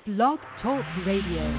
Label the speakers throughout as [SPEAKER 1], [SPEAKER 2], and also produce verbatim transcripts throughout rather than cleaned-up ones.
[SPEAKER 1] Blog Talk Radio.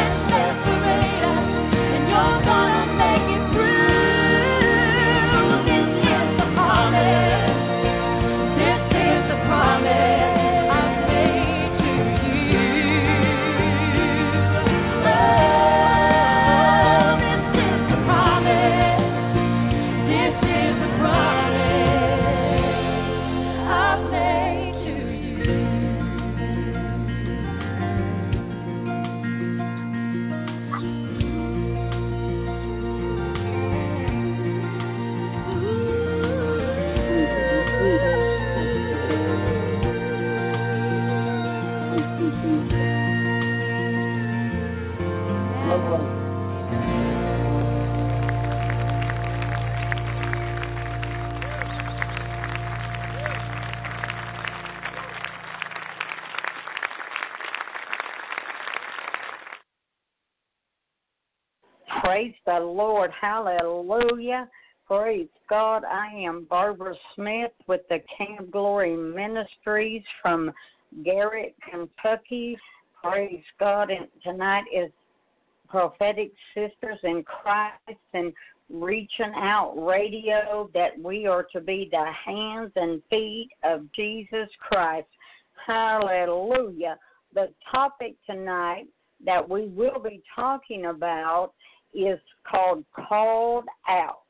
[SPEAKER 2] You're gonna make it through. Praise the Lord. Hallelujah. Praise God. I am Barbara Smith with the King of Glory Ministries from Garrett, Kentucky. Praise God. And tonight is Prophetic Sisters in Christ and Reaching Out Radio, that we are to be the hands and feet of Jesus Christ. Hallelujah. The topic tonight that we will be talking about is called Called Out.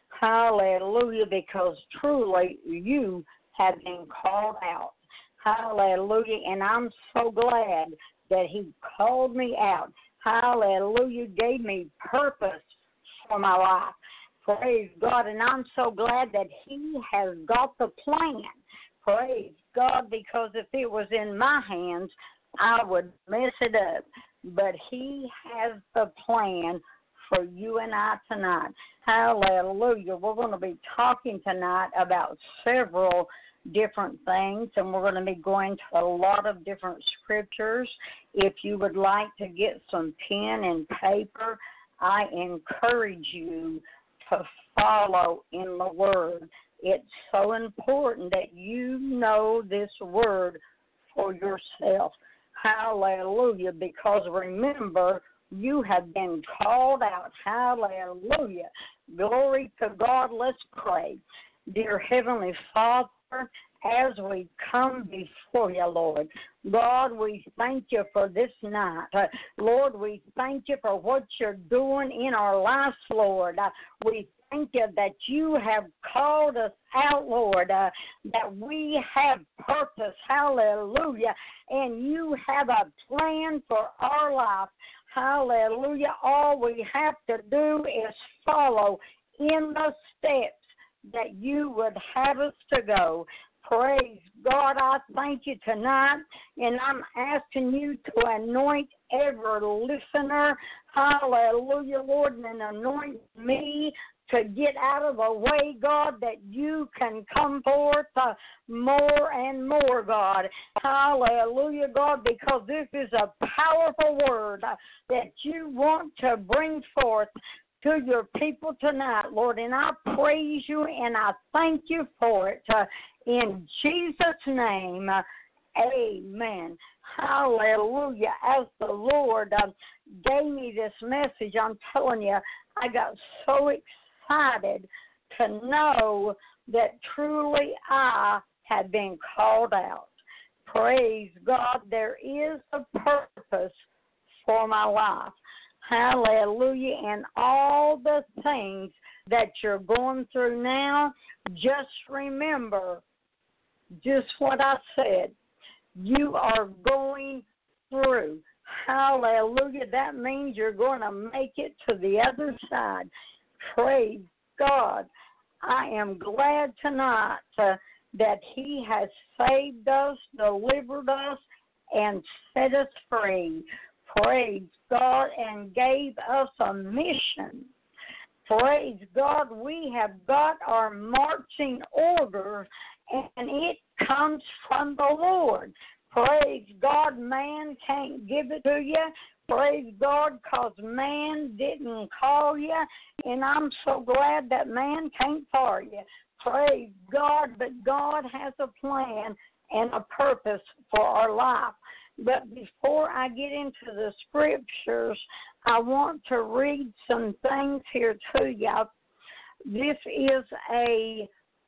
[SPEAKER 2] Hallelujah, because truly you have been called out. Hallelujah, and I'm so glad that he called me out. Hallelujah, gave me purpose for my life. Praise God, and I'm so glad that he has got the plan. Praise God, because if it was in my hands, I would mess it up. But he has the plan for you and I tonight. Hallelujah. We're going to be talking tonight about several different things, and we're going to be going to a lot of different scriptures. If you would like to get some pen and paper, I encourage you to follow in the Word. It's so important that you know this Word for yourself. Hallelujah, because remember, you have been called out. Hallelujah. Glory to God. Let's pray. Dear Heavenly Father, as we come before you, Lord, God, we thank you for this night. Uh, Lord, we thank you for what you're doing in our lives, Lord. Uh, we thank you that you have called us out, Lord, uh, that we have purpose. Hallelujah. And you have a plan for our life. Hallelujah. All we have to do is follow in the steps that you would have us to go. Praise God, I thank you tonight, and I'm asking you to anoint every listener. Hallelujah, Lord, and anoint me to get out of the way, God, that you can come forth uh, more and more, God. Hallelujah, God, because this is a powerful word uh, that you want to bring forth to your people tonight, Lord, and I praise you and I thank you for it. Uh, in Jesus' name, uh, amen. Hallelujah. As the Lord uh, gave me this message, I'm telling you, I got so excited to know that truly I have been called out. Praise God, there is a purpose for my life. Hallelujah. And all the things that you're going through now, just remember just what I said. You are going through. Hallelujah. That means you're going to make it to the other side. Praise God. I am glad tonight uh, that he has saved us, delivered us, and set us free. Praise God, and gave us a mission. Praise God, we have got our marching order, and it comes from the Lord. Praise God, man can't give it to you. Praise God, because man didn't call you, and I'm so glad that man can't call you. Praise God, but God has a plan and a purpose for our life. But before I get into the scriptures, I want to read some things here to you. This is a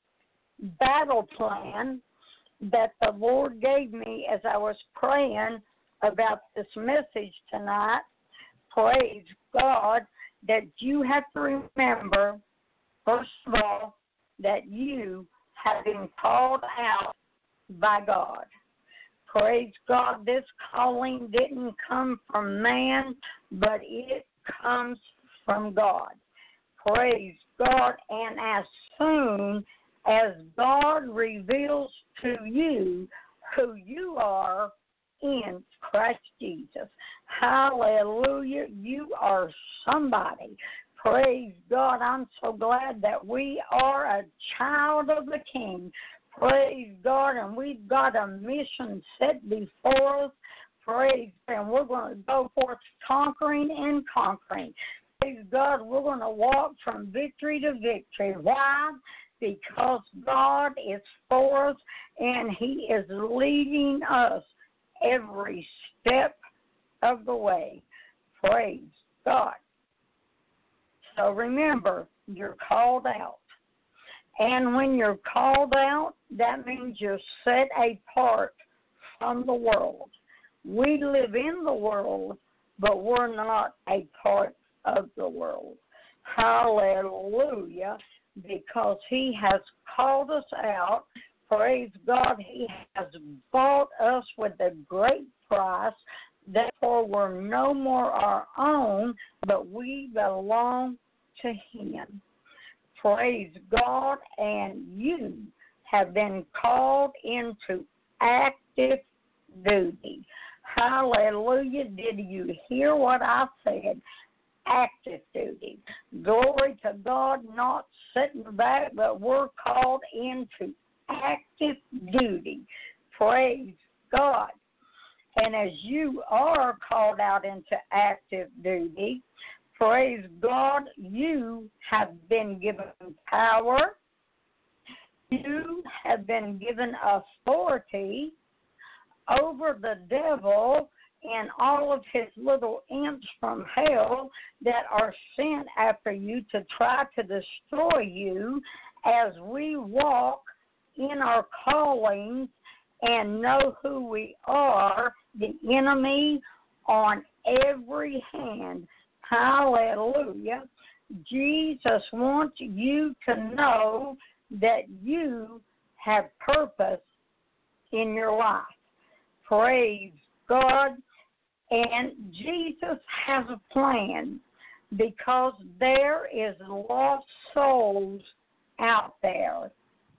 [SPEAKER 2] battle plan that the Lord gave me as I was praying about this message tonight. Praise God, that you have to remember, first of all, that you have been called out by God. Praise God, this calling didn't come from man, but it comes from God. Praise God, and as soon as God reveals to you who you are in Christ Jesus, hallelujah, you are somebody. Praise God, I'm so glad that we are a child of the King. Praise God, and we've got a mission set before us. Praise God, and we're going to go forth conquering and conquering. Praise God, we're going to walk from victory to victory. Why? Because God is for us and He is leading us every step of the way. Praise God. So remember, you're called out. And when you're called out, that means you're set apart from the world. We live in the world, but we're not a part of the world. Hallelujah. Because He has called us out. Praise God. He has bought us with a great price. Therefore, we're no more our own, but we belong to Him. Praise God. And you have been called into active duty. Hallelujah. Did you hear what I said? Active duty. Glory to God, not sitting back, but we're called into active duty. Praise God. And as you are called out into active duty, praise God, you have been given power. You have been given authority over the devil and all of his little imps from hell that are sent after you to try to destroy you as we walk in our callings and know who we are, the enemy on every hand. Hallelujah. Jesus wants you to know that you have purpose in your life. Praise God. And Jesus has a plan because there is lost souls out there.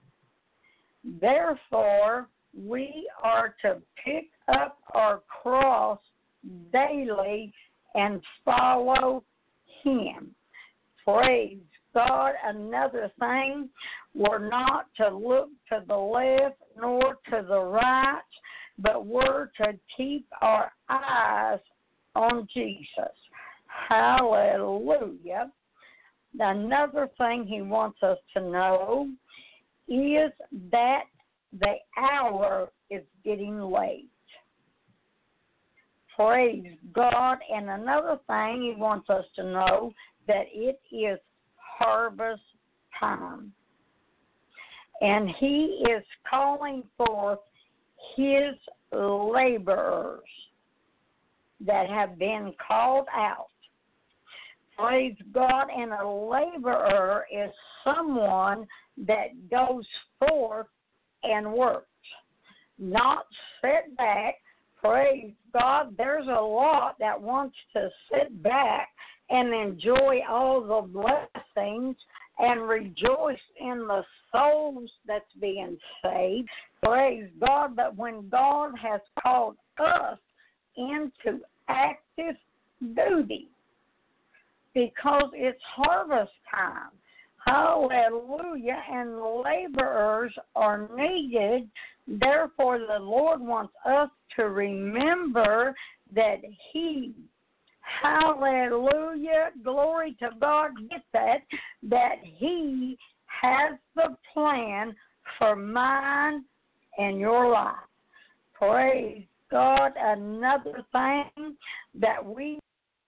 [SPEAKER 2] Therefore, we are to pick up our cross daily and follow Him. Praise God. Another thing, we're not to look to the left nor to the right, but we're to keep our eyes on Jesus. Hallelujah. Another thing He wants us to know is that the hour is getting late. Praise God. And another thing He wants us to know, that it is harvest time. And He is calling forth His laborers that have been called out. Praise God. And a laborer is someone that goes forth and works, not sit back. Praise God. There's a lot that wants to sit back and enjoy all the blessings and rejoice in the souls that's being saved. Praise God. But when God has called us into active duty, because it's harvest time. Hallelujah. And laborers are needed. Therefore, the Lord wants us to remember that He, hallelujah, glory to God, get that, that He has the plan for mine and your life. Praise God. Another thing that we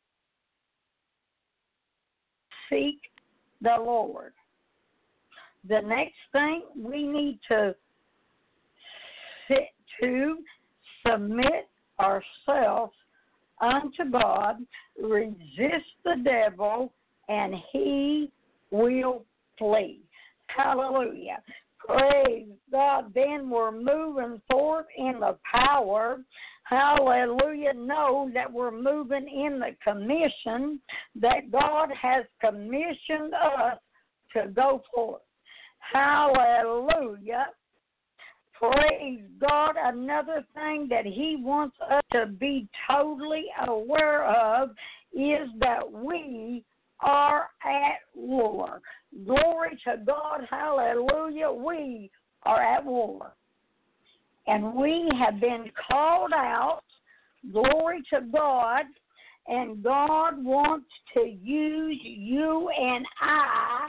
[SPEAKER 2] seek the Lord. The next thing, we need to sit to submit ourselves unto God, resist the devil, and he will flee. Hallelujah. Praise God. Then we're moving forth in the power. Hallelujah. Know that we're moving in the commission that God has commissioned us to go forth. Hallelujah. Praise God. Another thing that He wants us to be totally aware of is that we are at war. Glory to God. Hallelujah. We are at war. And we have been called out, glory to God, and God wants to use you and I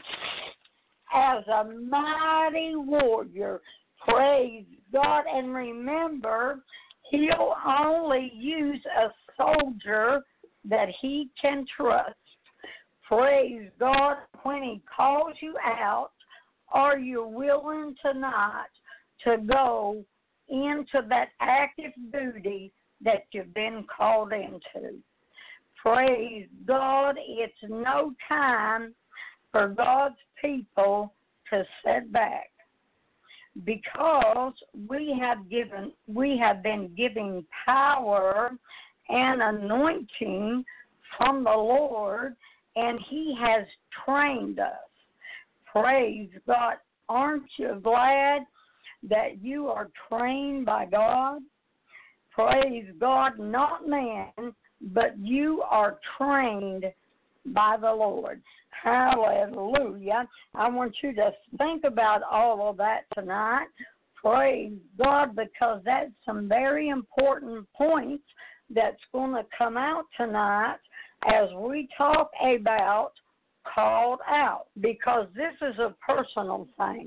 [SPEAKER 2] as a mighty warrior. Praise God. And remember, He'll only use a soldier that He can trust. Praise God. When He calls you out, are you willing tonight to go into that active duty that you've been called into? Praise God. It's no time for God's people to sit back, because we have given we have been giving power and anointing from the Lord, and He has trained us. Praise God. Aren't you glad that you are trained by God? Praise God, not man, but you are trained by the Lord. Hallelujah. I want you to think about all of that tonight. Praise God, because that's some very important points that's going to come out tonight as we talk about called out, because this is a personal thing.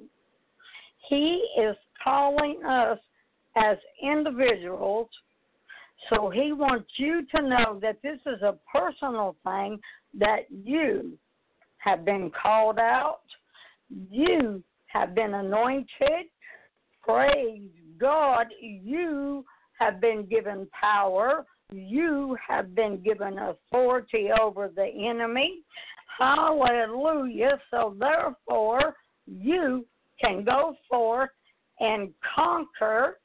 [SPEAKER 2] He is calling us as individuals, so He wants you to know that this is a personal thing, that you have been called out, you have been anointed. Praise God, you have been given power, you have been given authority over the enemy. Hallelujah. So therefore, you can go forth and conquer.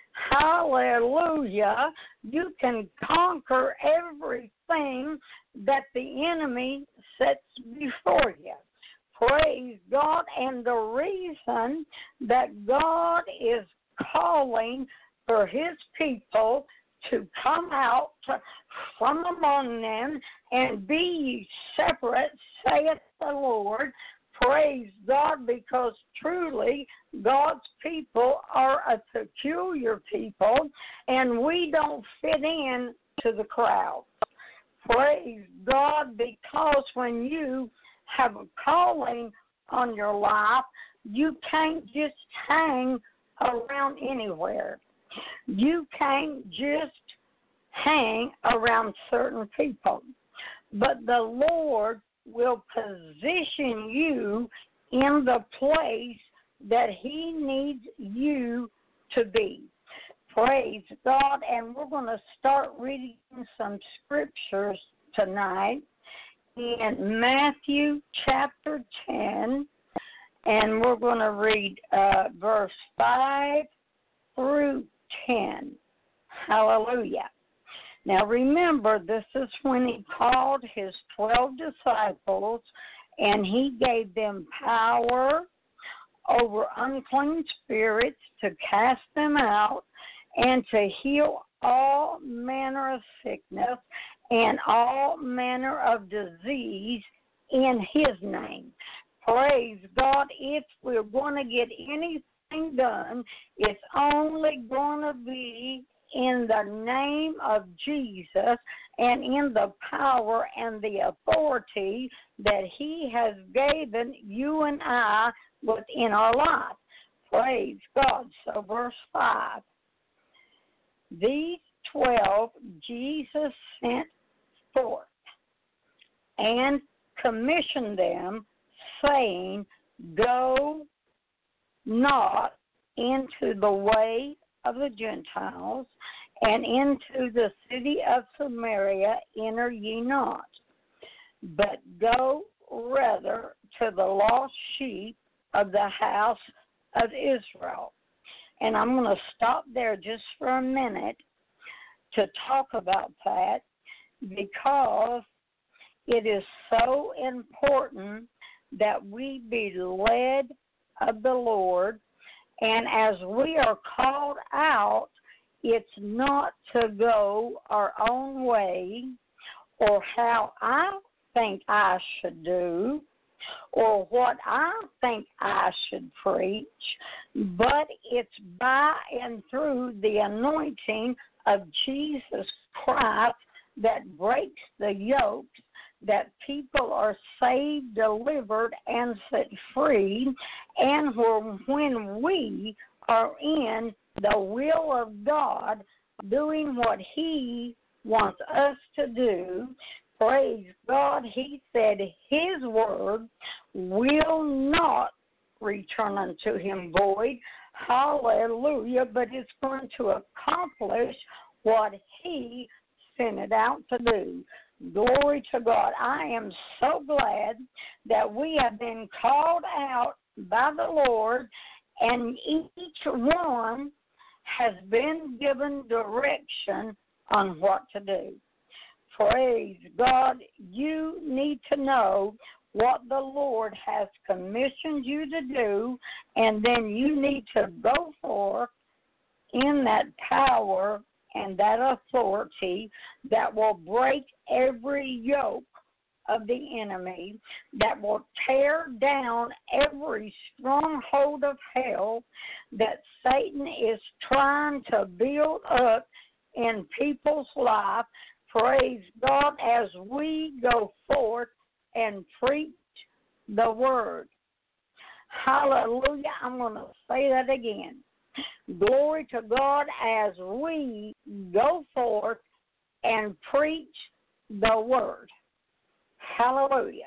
[SPEAKER 2] Hallelujah. You can conquer everything that the enemy sets before you. Praise God. And the reason that God is calling for His people to come out from among them and be ye separate, saith the Lord. Praise God, because truly God's people are a peculiar people, and we don't fit in to the crowd. Praise God, because when you have a calling on your life, you can't just hang around anywhere. You can't just hang around certain people. But the Lord will position you in the place that He needs you to be. Praise God. And we're going to start reading some scriptures tonight in Matthew chapter ten, and we're going to read uh, verse five through ten. Hallelujah. Now remember, this is when He called His twelve disciples, and He gave them power over unclean spirits to cast them out and to heal all manner of sickness and all manner of disease in His name. Praise God. If we're going to get anything done, it's only going to be in the name of Jesus and in the power and the authority that He has given you and I within our life. Praise God. So verse five. These twelve Jesus sent forth and commissioned them, saying, Go not into the way of the Gentiles, and into the city of Samaria enter ye not, but go rather to the lost sheep of the house of Israel. And I'm going to stop there just for a minute to talk about that, because it is so important that we be led of the Lord. And as we are called out, it's not to go our own way or how I think I should do or what I think I should preach, but it's by and through the anointing of Jesus Christ that breaks the yokes, that people are saved, delivered, and set free, and when we are in the will of God, doing what He wants us to do, praise God, He said His word will not return unto Him void, hallelujah, but it's going to accomplish what He sent it out to do. Glory to God. I am so glad that we have been called out by the Lord, and each one has been given direction on what to do. Praise God. You need to know what the Lord has commissioned you to do, and then you need to go forth in that power and that authority that will break every yoke of the enemy, that will tear down every stronghold of hell that Satan is trying to build up in people's life. Praise God, as we go forth and preach the word. Hallelujah. I'm going to say that again. Glory to God as we go forth and preach the word. Hallelujah.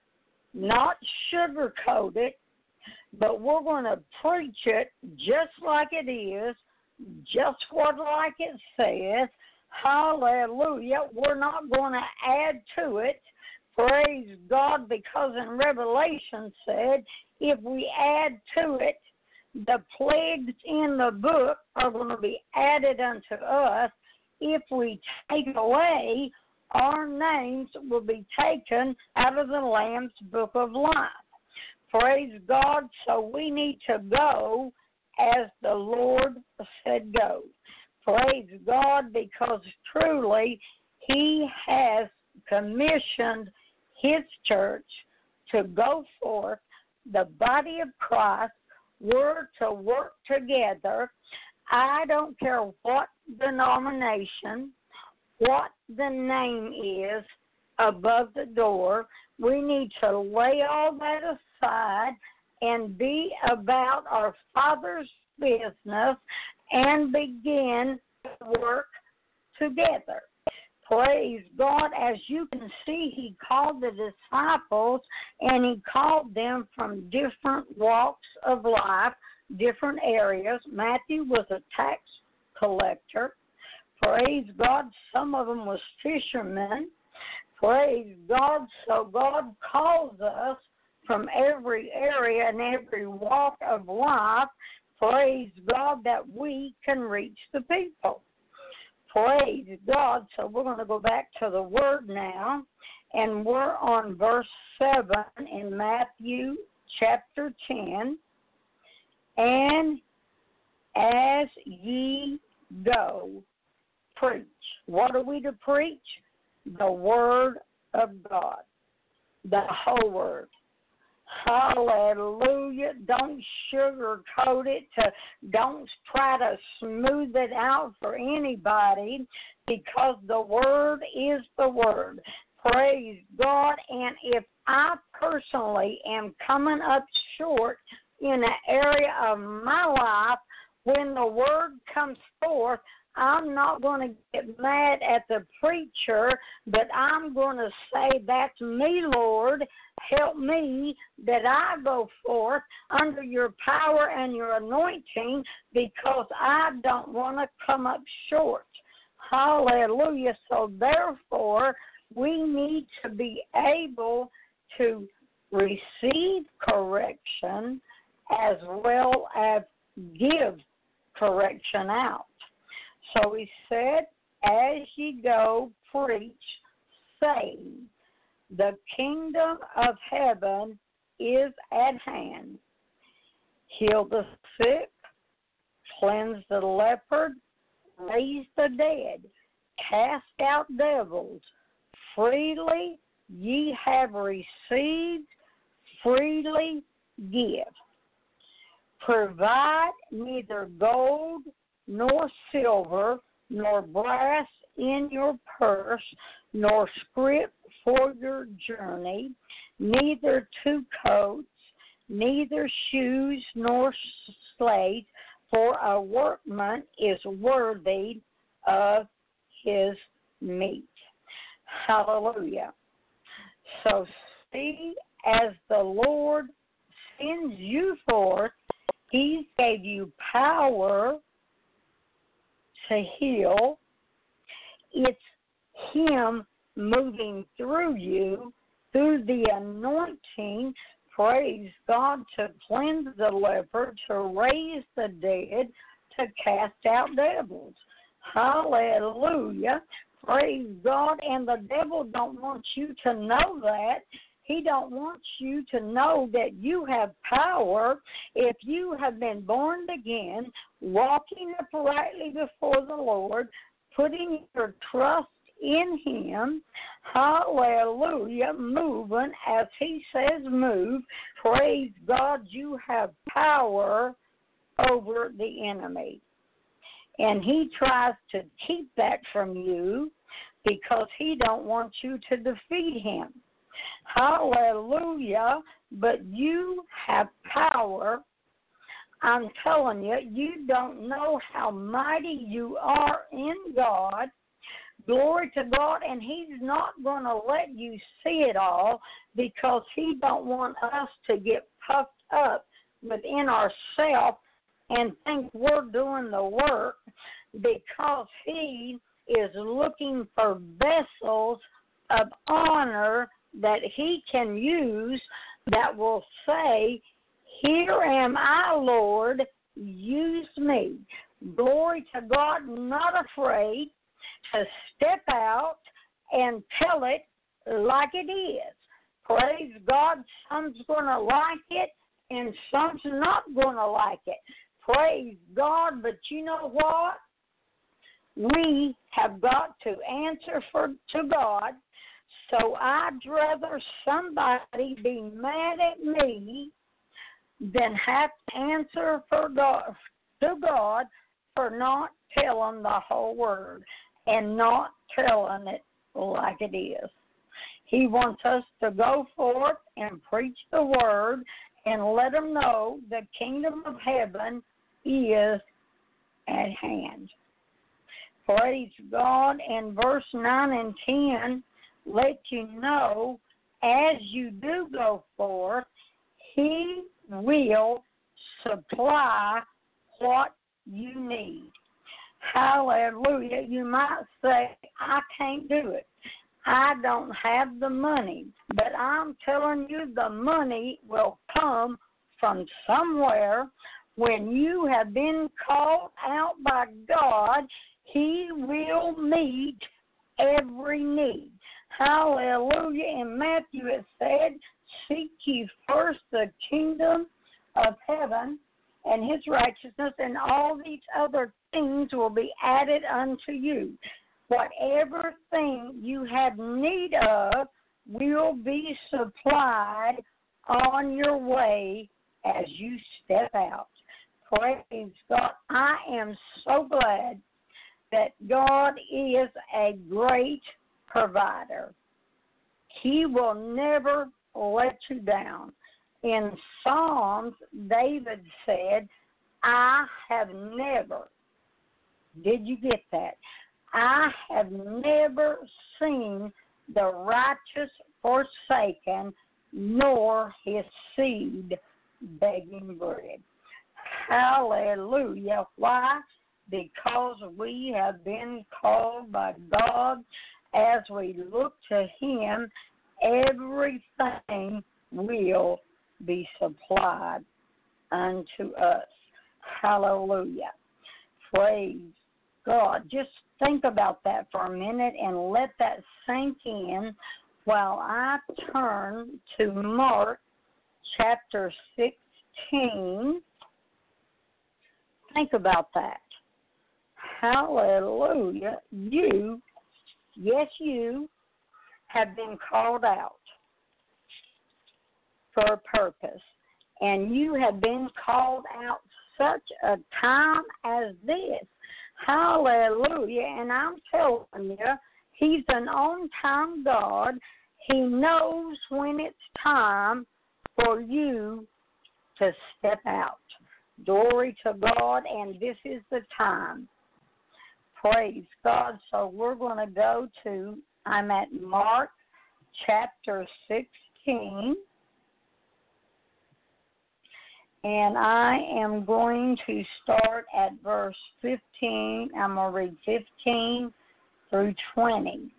[SPEAKER 2] Not sugarcoat it, but we're going to preach it just like it is, just what like it says. Hallelujah. We're not going to add to it. Praise God, because in Revelation said, if we add to it, the plagues in the book are going to be added unto us. If we take away, our names will be taken out of the Lamb's book of life. Praise God. So we need to go as the Lord said go. Praise God, because truly He has commissioned His church to go forth, the body of Christ. We're to work together. I don't care what denomination, what the name is above the door. We need to lay all that aside and be about our Father's business and begin to work together. Praise God. As you can see, He called the disciples, and He called them from different walks of life, different areas. Matthew was a tax collector. Praise God. Some of them was fishermen. Praise God. So God calls us from every area and every walk of life. Praise God, that we can reach the people. Praise God. So we're going to go back to the Word now, and we're on verse seven in Matthew chapter ten. And as ye go, preach. What are we to preach? The Word of God, the whole Word. Hallelujah. Don't sugarcoat it. To, don't try to smooth it out for anybody, because the Word is the Word. Praise God. And if I personally am coming up short in an area of my life, when the Word comes forth, I'm not going to get mad at the preacher, but I'm going to say, that's me, Lord. Help me that I go forth under your power and your anointing, because I don't want to come up short. Hallelujah. So therefore, we need to be able to receive correction as well as give correction out. So He said, as ye go, preach, saying, the kingdom of heaven is at hand. Heal the sick, cleanse the leopard, raise the dead, cast out devils. Freely ye have received, freely give. Provide neither gold nor silver, nor brass in your purse, nor scrip for your journey, neither two coats, neither shoes nor slaves, for a workman is worthy of his meat. Hallelujah. So see, as the Lord sends you forth, He gave you power to heal. It's Him moving through you, through the anointing, praise God, to cleanse the leper, to raise the dead, to cast out devils. Hallelujah. Praise God. And the devil don't want you to know that. He don't want you to know that you have power if you have been born again, walking uprightly before the Lord, putting your trust in Him. Hallelujah. Moving as He says move. Praise God, you have power over the enemy. And he tries to keep that from you because he don't want you to defeat him. Hallelujah. But you have power. I'm telling you, you don't know how mighty you are in God. Glory to God. And He's not going to let you see it all because He don't want us to get puffed up within ourselves and think we're doing the work, because He is looking for vessels of honor that He can use that will say, here am I, Lord, use me. Glory to God, not afraid to step out and tell it like it is. Praise God, some's going to like it and some's not going to like it. Praise God, but you know what? We have got to answer for to God, so I'd rather somebody be mad at me than have to answer for God, to God for not telling the whole word and not telling it like it is. He wants us to go forth and preach the word and let them know the kingdom of heaven is at hand. Praise God. And verse nine and ten let you know, as you do go forth, He will supply what you need. Hallelujah. You might say, I can't do it. I don't have the money. But I'm telling you, the money will come from somewhere. When you have been called out by God, He will meet every need. Hallelujah. In Matthew it said, seek ye first the kingdom of heaven and His righteousness, and all these other things will be added unto you. Whatever thing you have need of will be supplied on your way as you step out. Praise God. I am so glad that God is a great provider. He will never let you down. In Psalms, David said, I have never, did you get that? I have never seen the righteous forsaken, nor his seed begging bread. Hallelujah. Why? Because we have been called by God. As we look to Him, everything will be supplied unto us. Hallelujah. Praise God. Just think about that for a minute and let that sink in while I turn to Mark chapter sixteen. Think about that. Hallelujah. You, yes, you have been called out for a purpose. And you have been called out such a time as this. Hallelujah. And I'm telling you, He's an on-time God. He knows when it's time for you to step out. Glory to God, and this is the time. Praise God. So we're going to go to, I'm at Mark chapter sixteen, and I am going to start at verse fifteen. I'm going to read fifteen through twenty.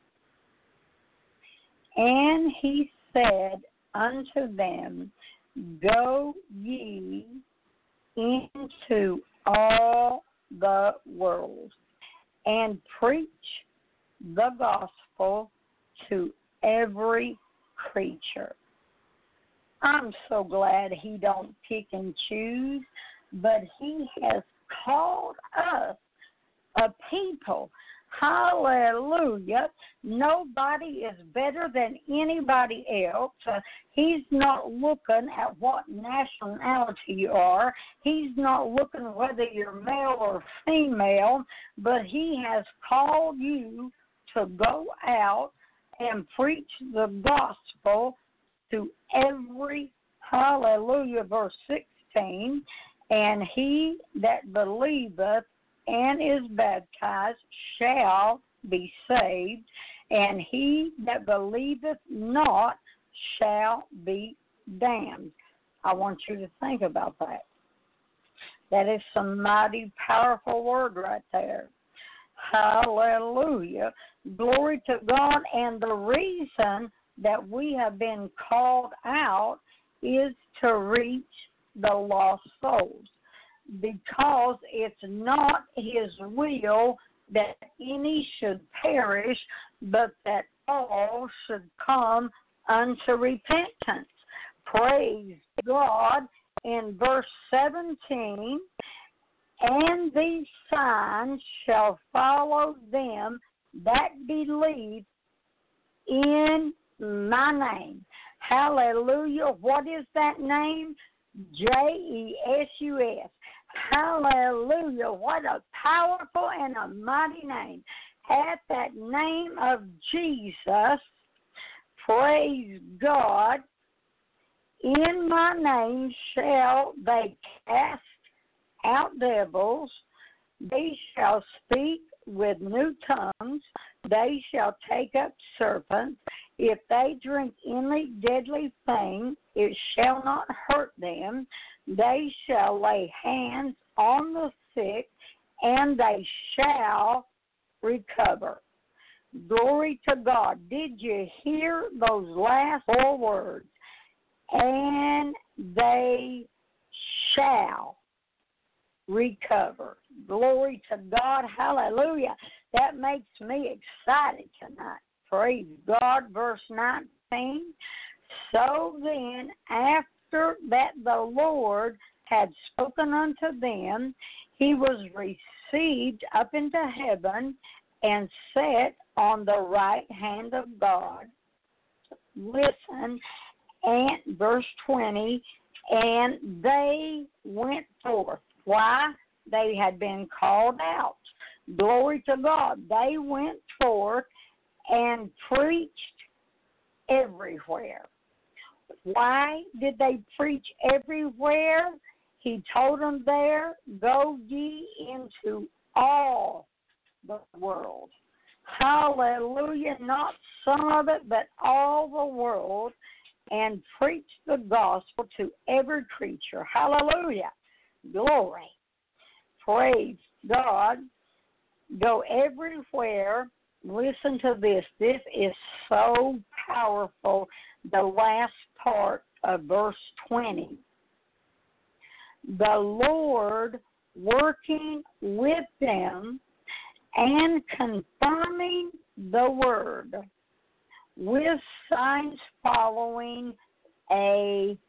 [SPEAKER 2] And he said unto them, Go ye into all the world and preach the gospel to every creature. I'm so glad He don't pick and choose, but He has called us a people. Hallelujah. Nobody is better than anybody else. Uh, he's not looking at what nationality you are. He's not looking whether you're male or female, but He has called you to go out and preach the gospel to every, hallelujah, verse sixteen, and he that believeth and is baptized shall be saved, and he that believeth not shall be damned. I want you to think about that. That is some mighty powerful word right there. Hallelujah. Glory to God. And the reason that we have been called out is to reach the lost souls, because it's not His will that any should perish, but that all should come unto repentance. Praise God. In verse seventeen, and these signs shall follow them that believe in my name. Hallelujah. What is that name? J E S U S. Hallelujah. What a powerful and a mighty name. At that name of Jesus, praise God, in my name shall they cast out devils, they shall speak with new tongues, they shall take up serpents, if they drink any deadly thing, it shall not hurt them, they shall lay hands on the sick, and they shall recover. Glory to God. Did you hear those last four words? And they shall recover. Glory to God. Hallelujah. That makes me excited tonight. Praise God. Verse nineteen. So then, after that the Lord had spoken unto them, He was received up into heaven and sat on the right hand of God. Listen, and verse twenty, and they went forth. Why? They had been called out. Glory to God. They went forth and preached everywhere. Why did they preach everywhere? He told them there, go ye into all the world. Hallelujah. Not some of it, but all the world, and preach the gospel to every creature. Hallelujah. Glory. Praise God. Go everywhere. Listen to this. This is so powerful. The last part of verse twenty. The Lord working with them and confirming the word with signs following. Amen.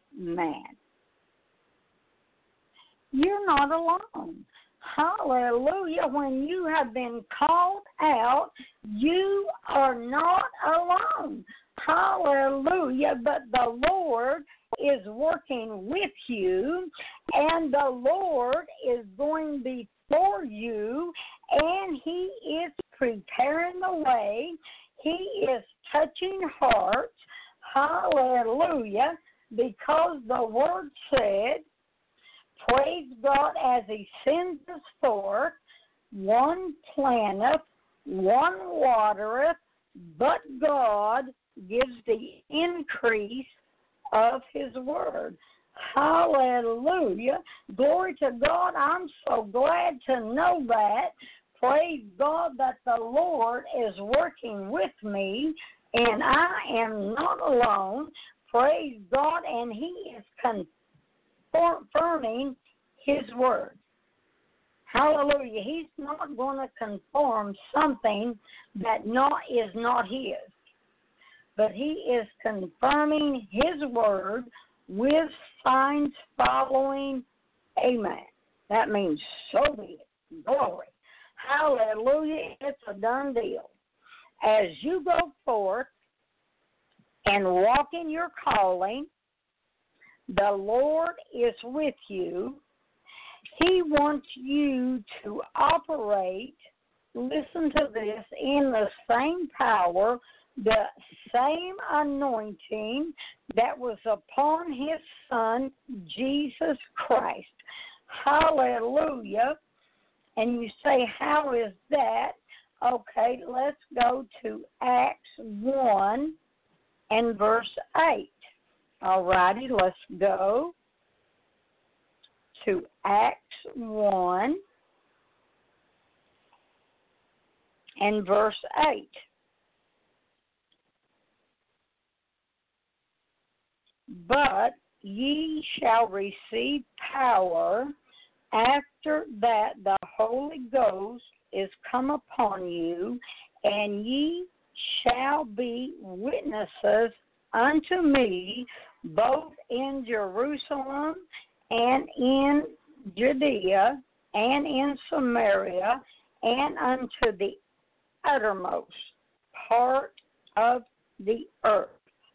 [SPEAKER 2] You're not alone. Hallelujah. When you have been called out, you are not alone. Hallelujah. But the Lord is working with you, and the Lord is going to be for you, and he is preparing the way. He is touching hearts. Hallelujah. Because the word said, praise God, as he sends us forth, one planteth, one watereth, but God gives the increase of his word. Hallelujah. Glory to God. I'm so glad to know that. Praise God that the Lord is working with me and I am not alone. Praise God. And he is confirming his word. Hallelujah. He's not going to conform something that not is not his. But he is confirming his word with signs following. Amen. That means so be it. Glory. Hallelujah. It's a done deal. As you go forth and walk in your calling, the Lord is with you. He wants you to operate, listen to this, in the same power, the same anointing that was upon his Son, Jesus Christ. Hallelujah. And you say, how is that? Okay, let's go to Acts one and verse eight. All righty, let's go to Acts one and verse eight. But ye shall receive power after that the Holy Ghost is come upon you, and ye shall be witnesses unto me both in Jerusalem and in Judea and in Samaria and unto the uttermost part of the earth.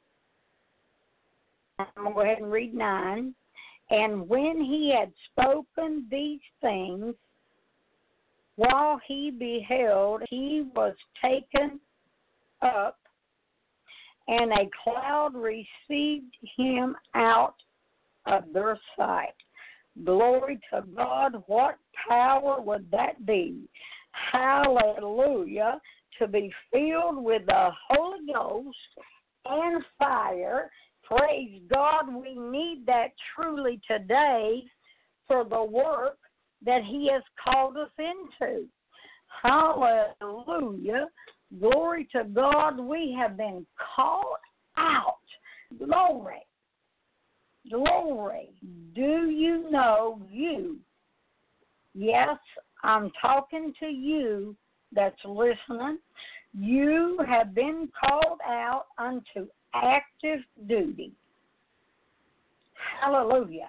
[SPEAKER 2] I'm going to go ahead and read nine. And when he had spoken these things, while he beheld, he was taken up, and a cloud received him out of their sight. Glory to God. What power would that be? Hallelujah. To be filled with the Holy Ghost and fire. Praise God. We need that truly today for the work that he has called us into. Hallelujah. Glory to God. We have been called out. Glory. Glory. Do you know you? Yes, I'm talking to you that's listening. You have been called out unto active duty. Hallelujah.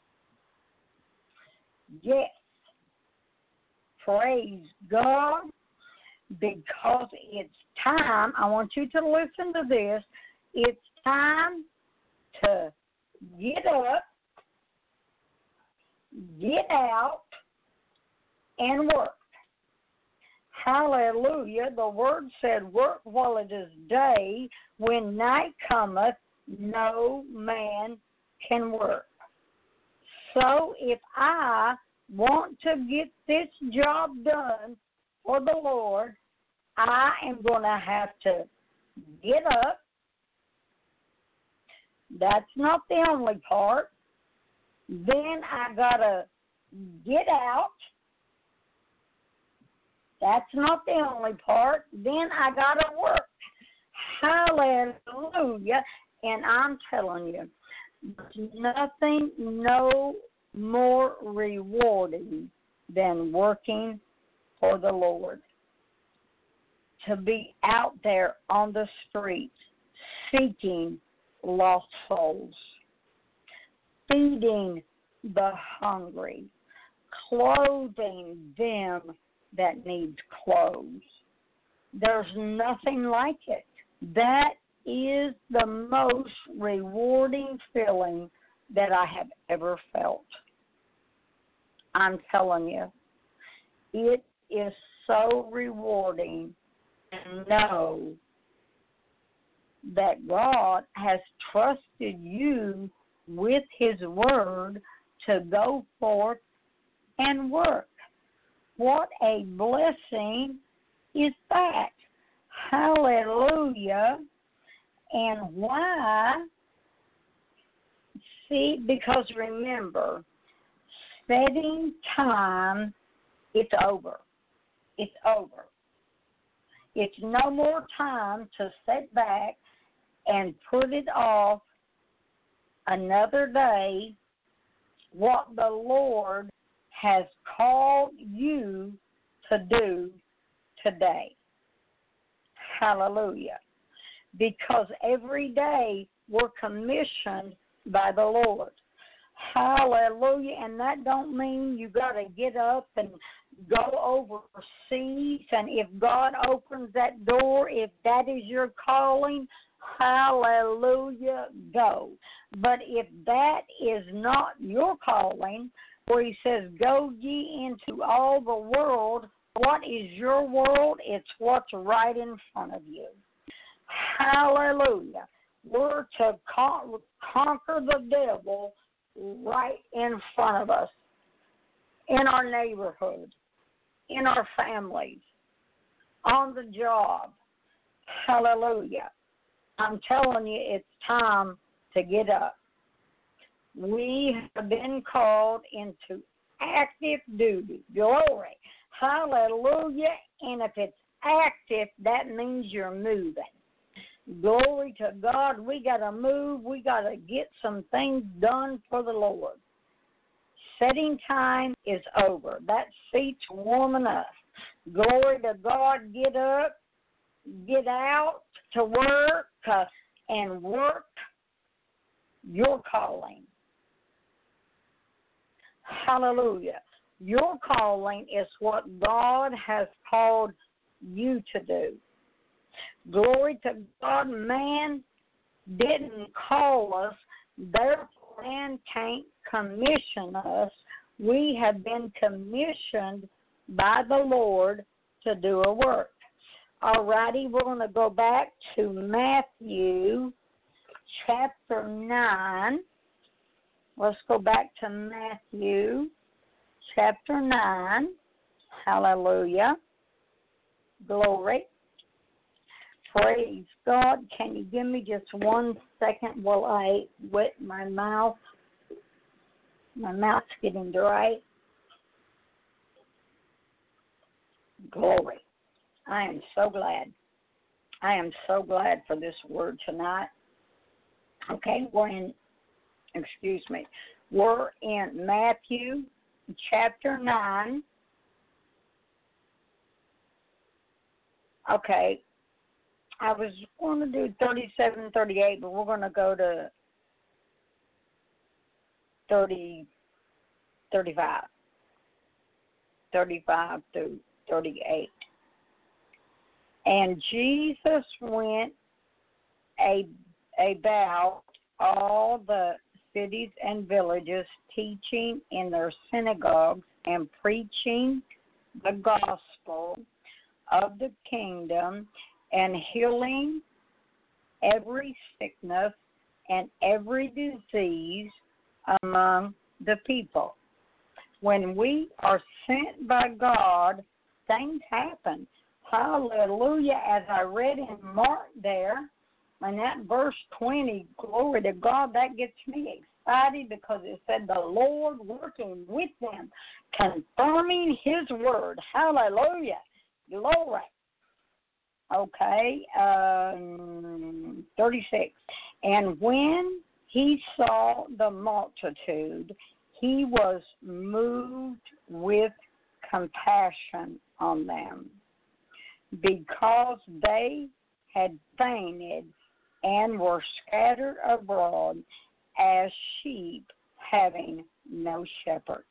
[SPEAKER 2] Yes. Praise God. Because it's time, I want you to listen to this, it's time to get up, get out, and work. Hallelujah. The word said, work while it is day. When night cometh, no man can work. So if I want to get this job done for the Lord, I am going to have to get up. That's not the only part. Then I got to get out. That's not the only part. Then I got to work. Hallelujah. And I'm telling you, there's nothing no more rewarding than working for the Lord. To be out there on the streets seeking lost souls, feeding the hungry, clothing them that need clothes. There's nothing like it. That is the most rewarding feeling that I have ever felt. I'm telling you. It is so rewarding to know that God has trusted you with His Word to go forth and work. What a blessing is that? Hallelujah. And why? See, because remember, setting time, it's over. It's over. It's no more time to sit back and put it off another day what the Lord has called you to do today. Hallelujah. Because every day we're commissioned by the Lord. Hallelujah. And that don't mean you got to get up and go overseas. And if God opens that door, if that is your calling, hallelujah, go. But if that is not your calling, where He says, go ye into all the world, what is your world? It's what's right in front of you. Hallelujah. We're to con- conquer the devil right in front of us, in our neighborhood, in our families, on the job. Hallelujah. I'm telling you, it's time to get up. We have been called into active duty. Glory. Hallelujah. And if it's active, that means you're moving. Glory to God. We got to move. We got to get some things done for the Lord. Setting time is over. That seat's warm enough. Glory to God. Get up, get out to work, uh, and work your calling. Hallelujah. Your calling is what God has called you to do. Glory to God. Man didn't call us. Therefore, man can't commission us. We have been commissioned by the Lord to do a work. All righty, we're going to go back to Matthew chapter nine. Let's go back to Matthew chapter nine. Hallelujah. Glory. Praise God. Can you give me just one second while I wet my mouth? My mouth's getting dry. Glory. I am so glad. I am so glad for this word tonight. Okay, we're in, excuse me, we're in Matthew chapter nine. Okay, I was going to do thirty-seven, thirty-eight, but we're going to go to thirty, thirty-five. thirty-five through thirty-eight. And Jesus went a, about all the cities and villages, teaching in their synagogues and preaching the gospel of the kingdom and healing every sickness and every disease among the people. When we are sent by God, things happen. Hallelujah. As I read in Mark there, and that verse twenty, glory to God, that gets me excited because it said the Lord working with them, confirming His word. Hallelujah. Glory. Okay, um, thirty-six. And when He saw the multitude, He was moved with compassion on them, because they had fainted and were scattered abroad as sheep having no shepherd.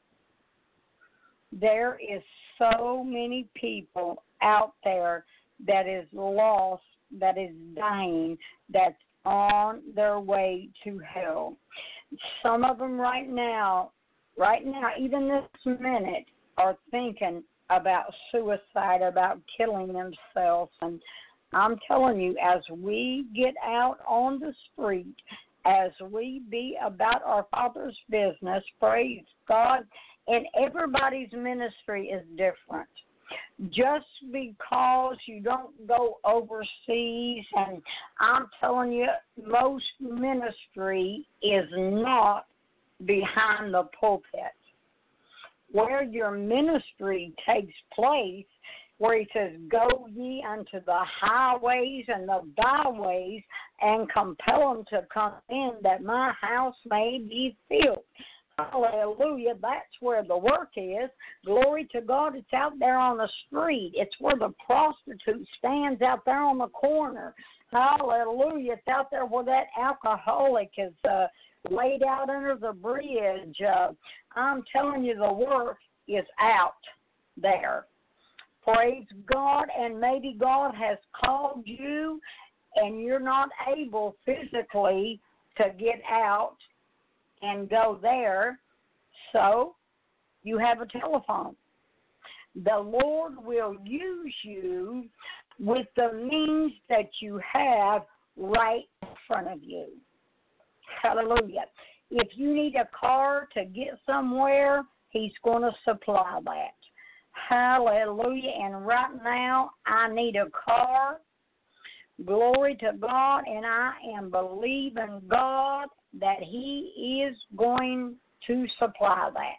[SPEAKER 2] There is so many people out there that is lost, that is dying, that's on their way to hell. Some of them right now, right now, even this minute, are thinking, about suicide, about killing themselves. And I'm telling you, as we get out on the street, as we be about our Father's business, praise God, and everybody's ministry is different. Just because you don't go overseas, and I'm telling you, most ministry is not behind the pulpit. Where your ministry takes place, where he says, go ye unto the highways and the byways and compel them to come in that my house may be filled. Hallelujah. That's where the work is. Glory to God. It's out there on the street. It's where the prostitute stands out there on the corner. Hallelujah. It's out there where that alcoholic is uh, laid out under the bridge. Uh, I'm telling you, the work is out there. Praise God. And maybe God has called you and you're not able physically to get out and go there, so you have a telephone. The Lord will use you with the means that you have right in front of you. Hallelujah. If you need a car to get somewhere, he's going to supply that. Hallelujah. And right now, I need a car. Glory to God, and I am believing God that he is going to supply that.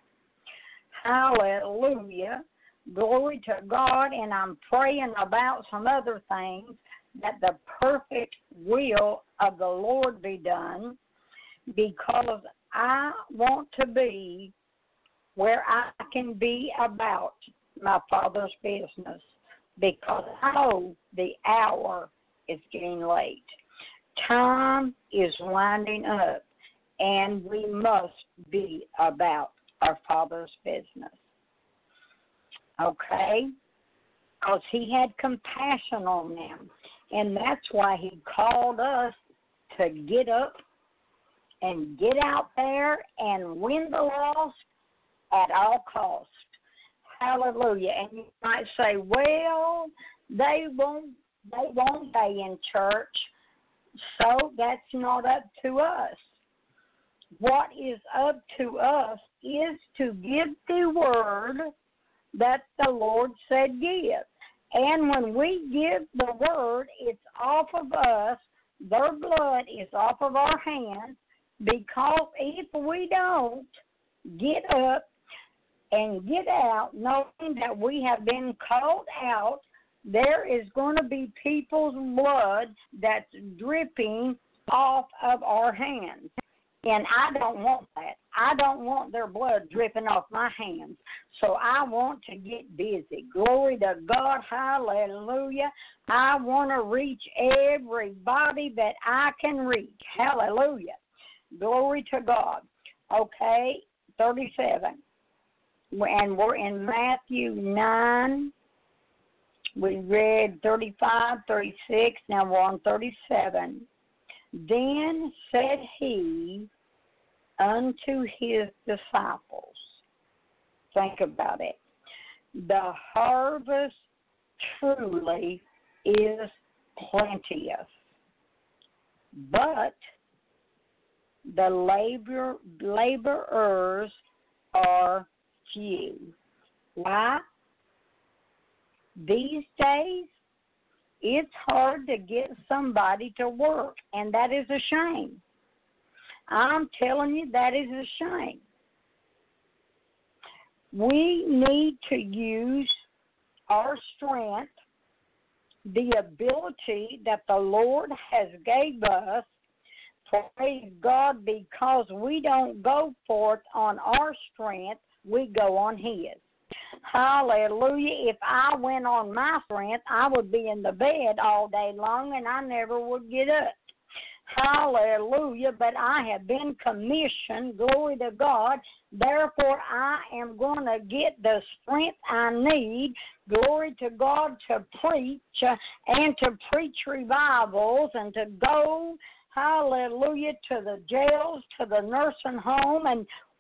[SPEAKER 2] Hallelujah. Glory to God, and I'm praying about some other things, that the perfect will of the Lord be done, because I want to be where I can be about my Father's business, because I know the hour is getting late. Time is winding up, and we must be about our Father's business. Okay? Because he had compassion on them, and that's why he called us to get up and get out there and win the lost at all cost. Hallelujah. And you might say, well, they won't, they won't be in church. So that's not up to us. What is up to us is to give the word that the Lord said give. And when we give the word, it's off of us. Their blood is off of our hands, because if we don't get up and get out knowing that we have been called out, there is going to be people's blood that's dripping off of our hands. And I don't want that. I don't want their blood dripping off my hands. So I want to get busy. Glory to God. Hallelujah. I want to reach everybody that I can reach. Hallelujah. Glory to God. Okay, thirty-seven. And we're in Matthew nine. We read thirty-five, thirty-six, now we're on thirty-seven. Then said he unto his disciples, think about it, the harvest truly is plenteous, but the labor laborers are few. Why? These days, it's hard to get somebody to work, and that is a shame. I'm telling you, that is a shame. We need to use our strength, the ability that the Lord has gave us, praise God, because we don't go forth on our strength, we go on his. Hallelujah. If I went on my strength, I would be in the bed all day long and I never would get up. Hallelujah. But I have been commissioned, glory to God. Therefore, I am going to get the strength I need, glory to God, to preach and to preach revivals and to go, hallelujah, to the jails, to the nursing home, and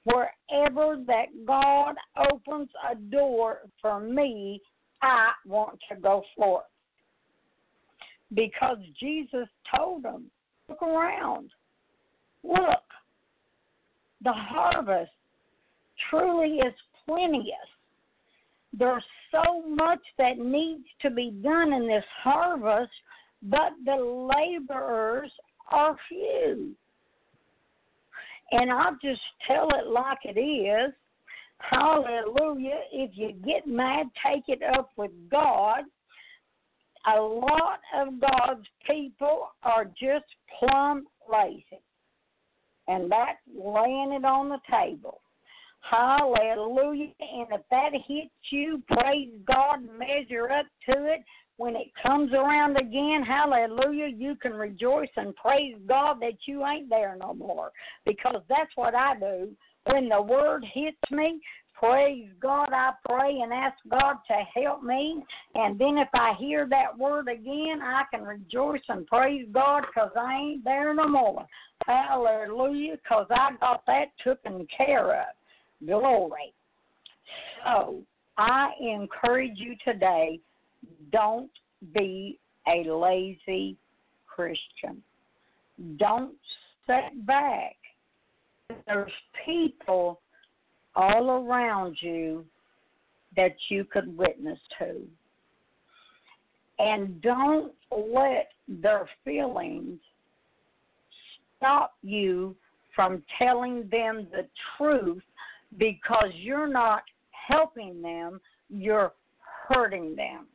[SPEAKER 2] Wherever that God opens a door for me, I want to go forth. Because Jesus told them, look around. Look, the harvest truly is plenteous. There's so much that needs to be done in this harvest, but the laborers are few. And I'll just tell it like it is. Hallelujah. If you get mad, take it up with God. A lot of God's people are just plumb lazy. And that's laying it on the table. Hallelujah. And if that hits you, praise God, measure up to it. When it comes around again, hallelujah, you can rejoice and praise God that you ain't there no more. Because that's what I do. When the word hits me, praise God, I pray and ask God to help me. And then if I hear that word again, I can rejoice and praise God because I ain't there no more. Hallelujah, because I got that taken care of. Glory. So I encourage you today, don't be a lazy Christian. Don't sit back. There's people all around you that you could witness to. And don't let their feelings stop you from telling them the truth, because you're not helping them, you're hurting them.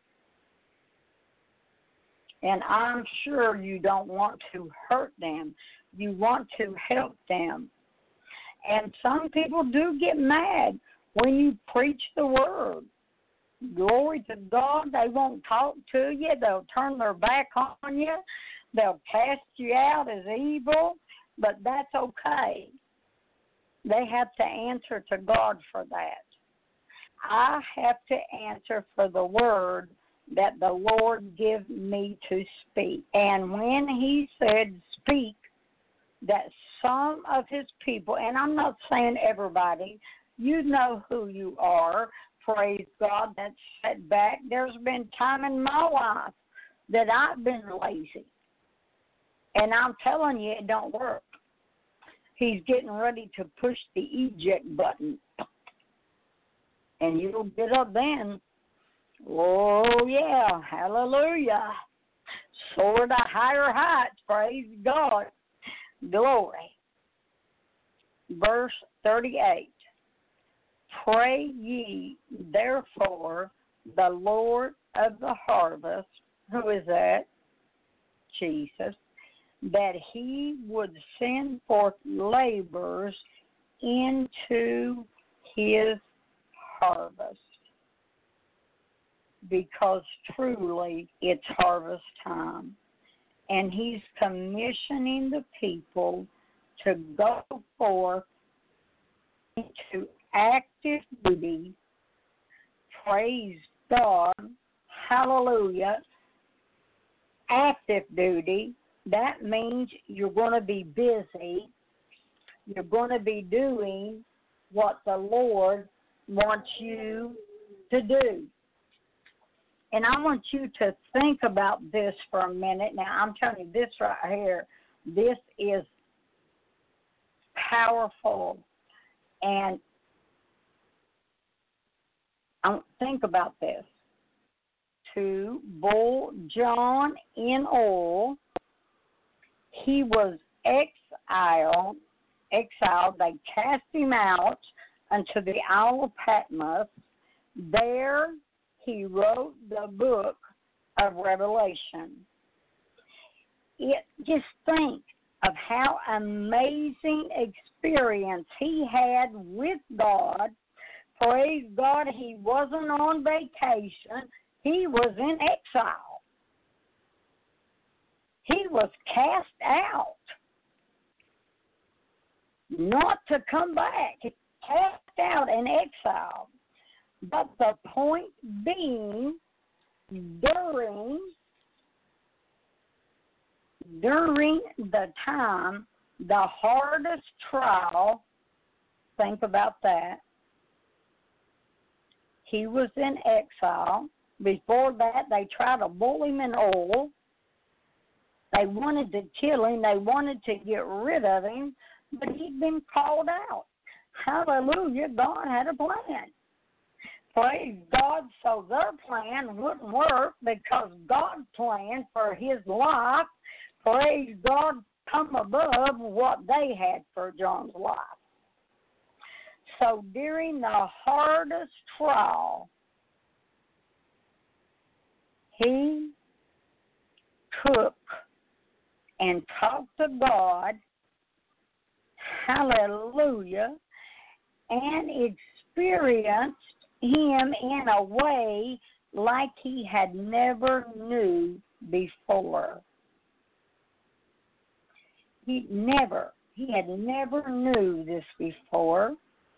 [SPEAKER 2] And I'm sure you don't want to hurt them. You want to help them. And some people do get mad when you preach the word. Glory to God, they won't talk to you. They'll turn their back on you. They'll cast you out as evil, but that's okay. They have to answer to God for that. I have to answer for the word that the Lord give me to speak. And when he said speak, that some of his people, and I'm not saying everybody, you know who you are, praise God, that's set back. There's been time in my life that I've been lazy. And I'm telling you, it don't work. He's getting ready to push the eject button. And you'll get up then. Oh, yeah, hallelujah. Soar to higher heights, praise God. Glory. Verse thirty-eight. Pray ye, therefore, the Lord of the harvest, who is that? Jesus, that he would send forth laborers into his harvest. Because truly it's harvest time. And he's commissioning the people to go forth into active duty. Praise God. Hallelujah. Active duty. That means you're going to be busy. You're going to be doing what the Lord wants you to do. And I want you to think about this for a minute. Now, I'm telling you, this right here, this is powerful. And I think about this. To boil John in oil, he was exiled. Exiled. They cast him out unto the Isle of Patmos. There he wrote the book of Revelation. It, just think of how amazing experience he had with God. Praise God, he wasn't on vacation. He was in exile. He was cast out. Not to come back. Cast out in exile. But the point being, during, during the time, the hardest trial Think about that. He was in exile. Before that, they tried to boil him in oil. They wanted to kill him. They wanted to get rid of him, but he'd been called out. Hallelujah. God had a plan. Praise God. So their plan wouldn't work because God's plan for his life, praise God, come above what they had for John's life. So during the hardest trial, he took and talked to God, hallelujah, and experienced him in a way like he had never knew before. He never, he had never knew this before.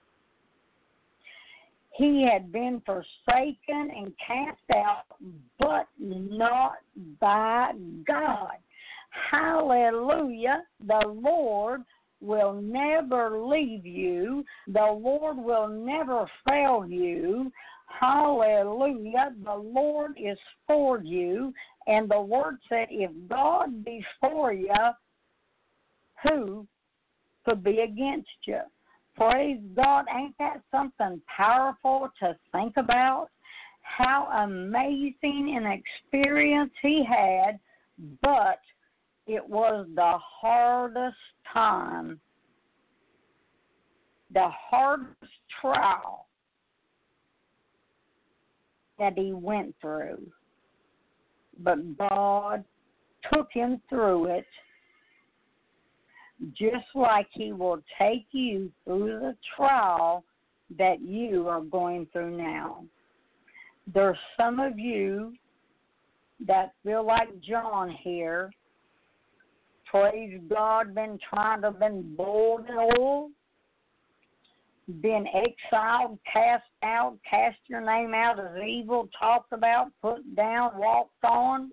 [SPEAKER 2] He had been forsaken and cast out, but not by God. Hallelujah. The Lord will never leave you. The Lord will never fail you. Hallelujah. The Lord is for you. And the Word said, if God be for you, who could be against you? Praise God. Ain't that something powerful to think about? How amazing an experience he had, but it was the hardest time, the hardest trial that he went through. But God took him through it, just like he will take you through the trial that you are going through now. There's some of you that feel like John here. Praise God, been trying to been boiled in oil, been exiled, cast out, cast your name out as evil, talked about, put down, walked on.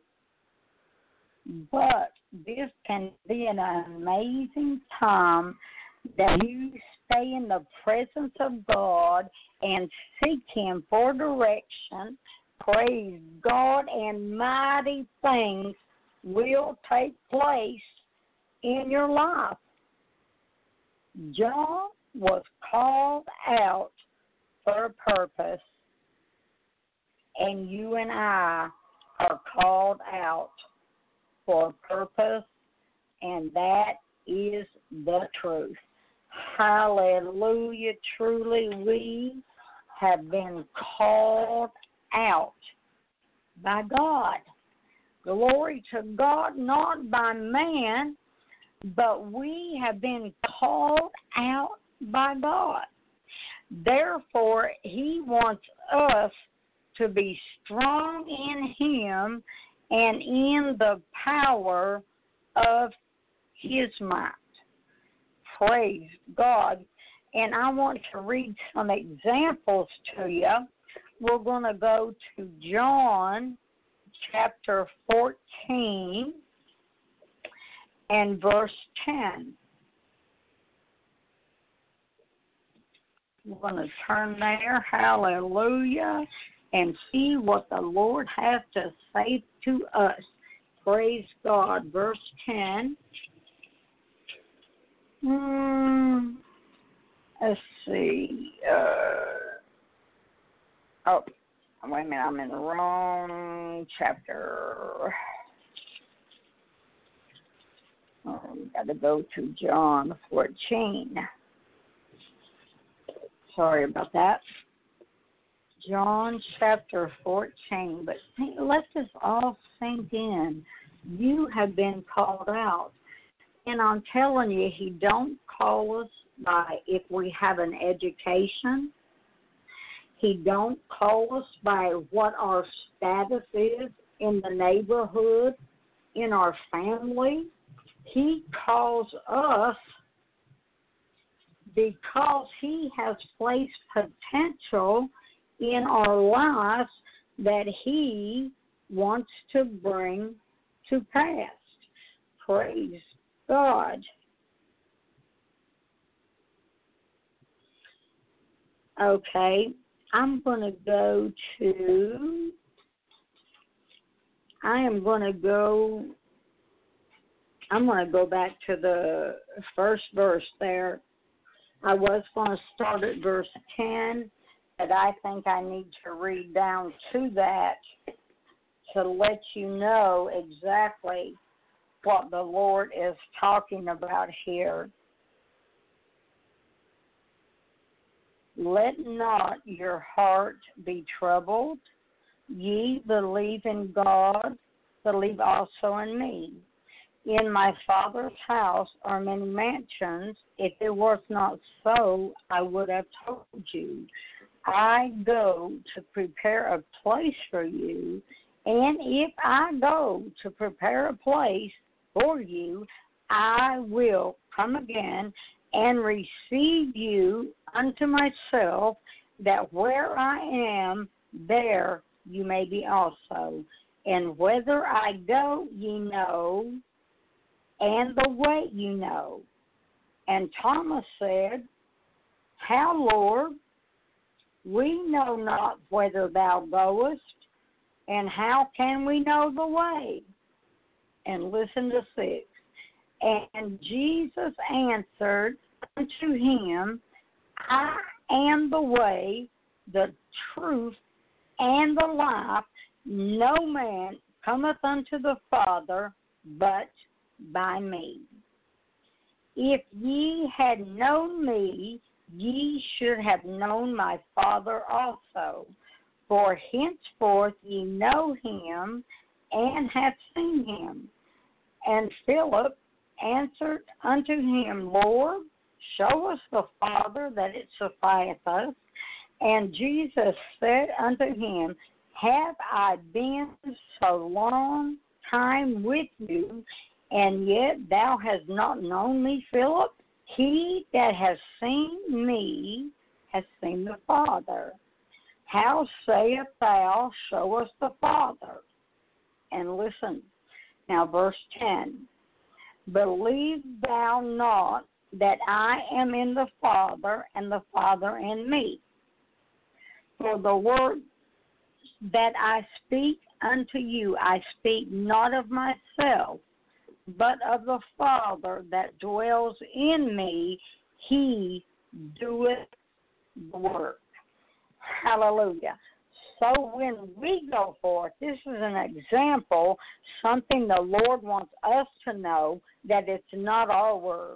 [SPEAKER 2] But this can be an amazing time that you stay in the presence of God and seek him for direction. Praise God, and mighty things will take place in your life. John was called out for a purpose, and you and I are called out for a purpose, and that is the truth. Hallelujah. Truly, we have been called out by God. Glory to God, not by man, but we have been called out by God. Therefore, he wants us to be strong in him and in the power of his might. Praise God. And I want to read some examples to you. We're going to go to John chapter fourteen and verse ten. We're going to turn there, hallelujah, and see what the Lord has to say to us. Praise God. Verse ten. Hmm. Let's see. Uh, oh, wait a minute. I'm in the wrong chapter. Oh, we got to go to John fourteen. Sorry about that. John chapter fourteen. But let this all sink in. You have been called out. And I'm telling you, he don't call us by if we have an education. He don't call us by what our status is in the neighborhood, in our family. He calls us because he has placed potential in our lives that he wants to bring to pass. Praise God. Okay, I'm going to go to, I am going to go, I'm going to go back to the first verse there. I was going to start at verse ten, but I think I need to read down to that to let you know exactly what the Lord is talking about here. Let not your heart be troubled. Ye believe in God, believe also in me. In my Father's house are many mansions. If it was not so, I would have told you. I go to prepare a place for you, and if I go to prepare a place for you, I will come again and receive you unto myself, that where I am, there you may be also. And whither I go, ye know, and the way you know. And Thomas said, How, Lord? We know not whither thou goest, and how can we know the way? And listen to six. And Jesus answered unto him, I am the way, the truth, and the life. No man cometh unto the Father but by me. If ye had known me, ye should have known my Father also. For henceforth ye know him and have seen him. And Philip answered unto him, Lord, show us the Father, that it sufficeth us. And Jesus said unto him, Have I been so long time with you, and yet thou hast not known me, Philip? He that has seen me has seen the Father. How sayest thou, Show us the Father? And listen, now verse ten. Believe thou not that I am in the Father, and the Father in me. For the word that I speak unto you, I speak not of myself, but of the Father that dwells in me. He doeth the work. Hallelujah. So when we go forth, this is an example, something the Lord wants us to know, that it's not our word.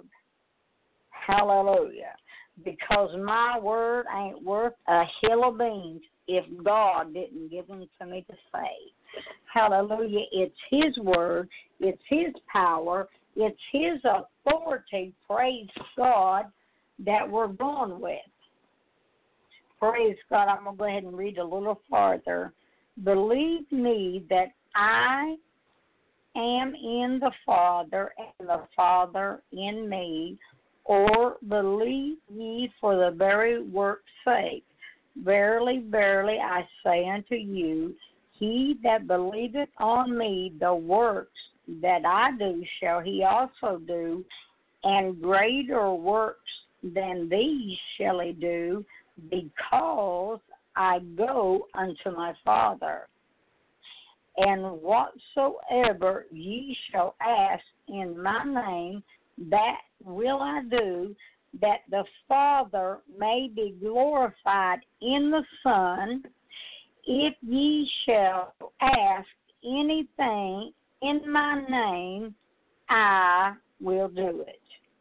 [SPEAKER 2] Hallelujah. Because my word ain't worth a hill of beans if God didn't give them to me to say. Hallelujah. It's his word. It's his power. It's his authority, praise God, that we're going with. Praise God. I'm going to go ahead and read a little farther. Believe me that I am in the Father, and the Father in me, or believe ye for the very work's sake. Verily, verily, I say unto you, he that believeth on me, the works that I do shall he also do, and greater works than these shall he do, because I go unto my Father. And whatsoever ye shall ask in my name, that will I do, that the Father may be glorified in the Son. If ye shall ask anything in my name, I will do it.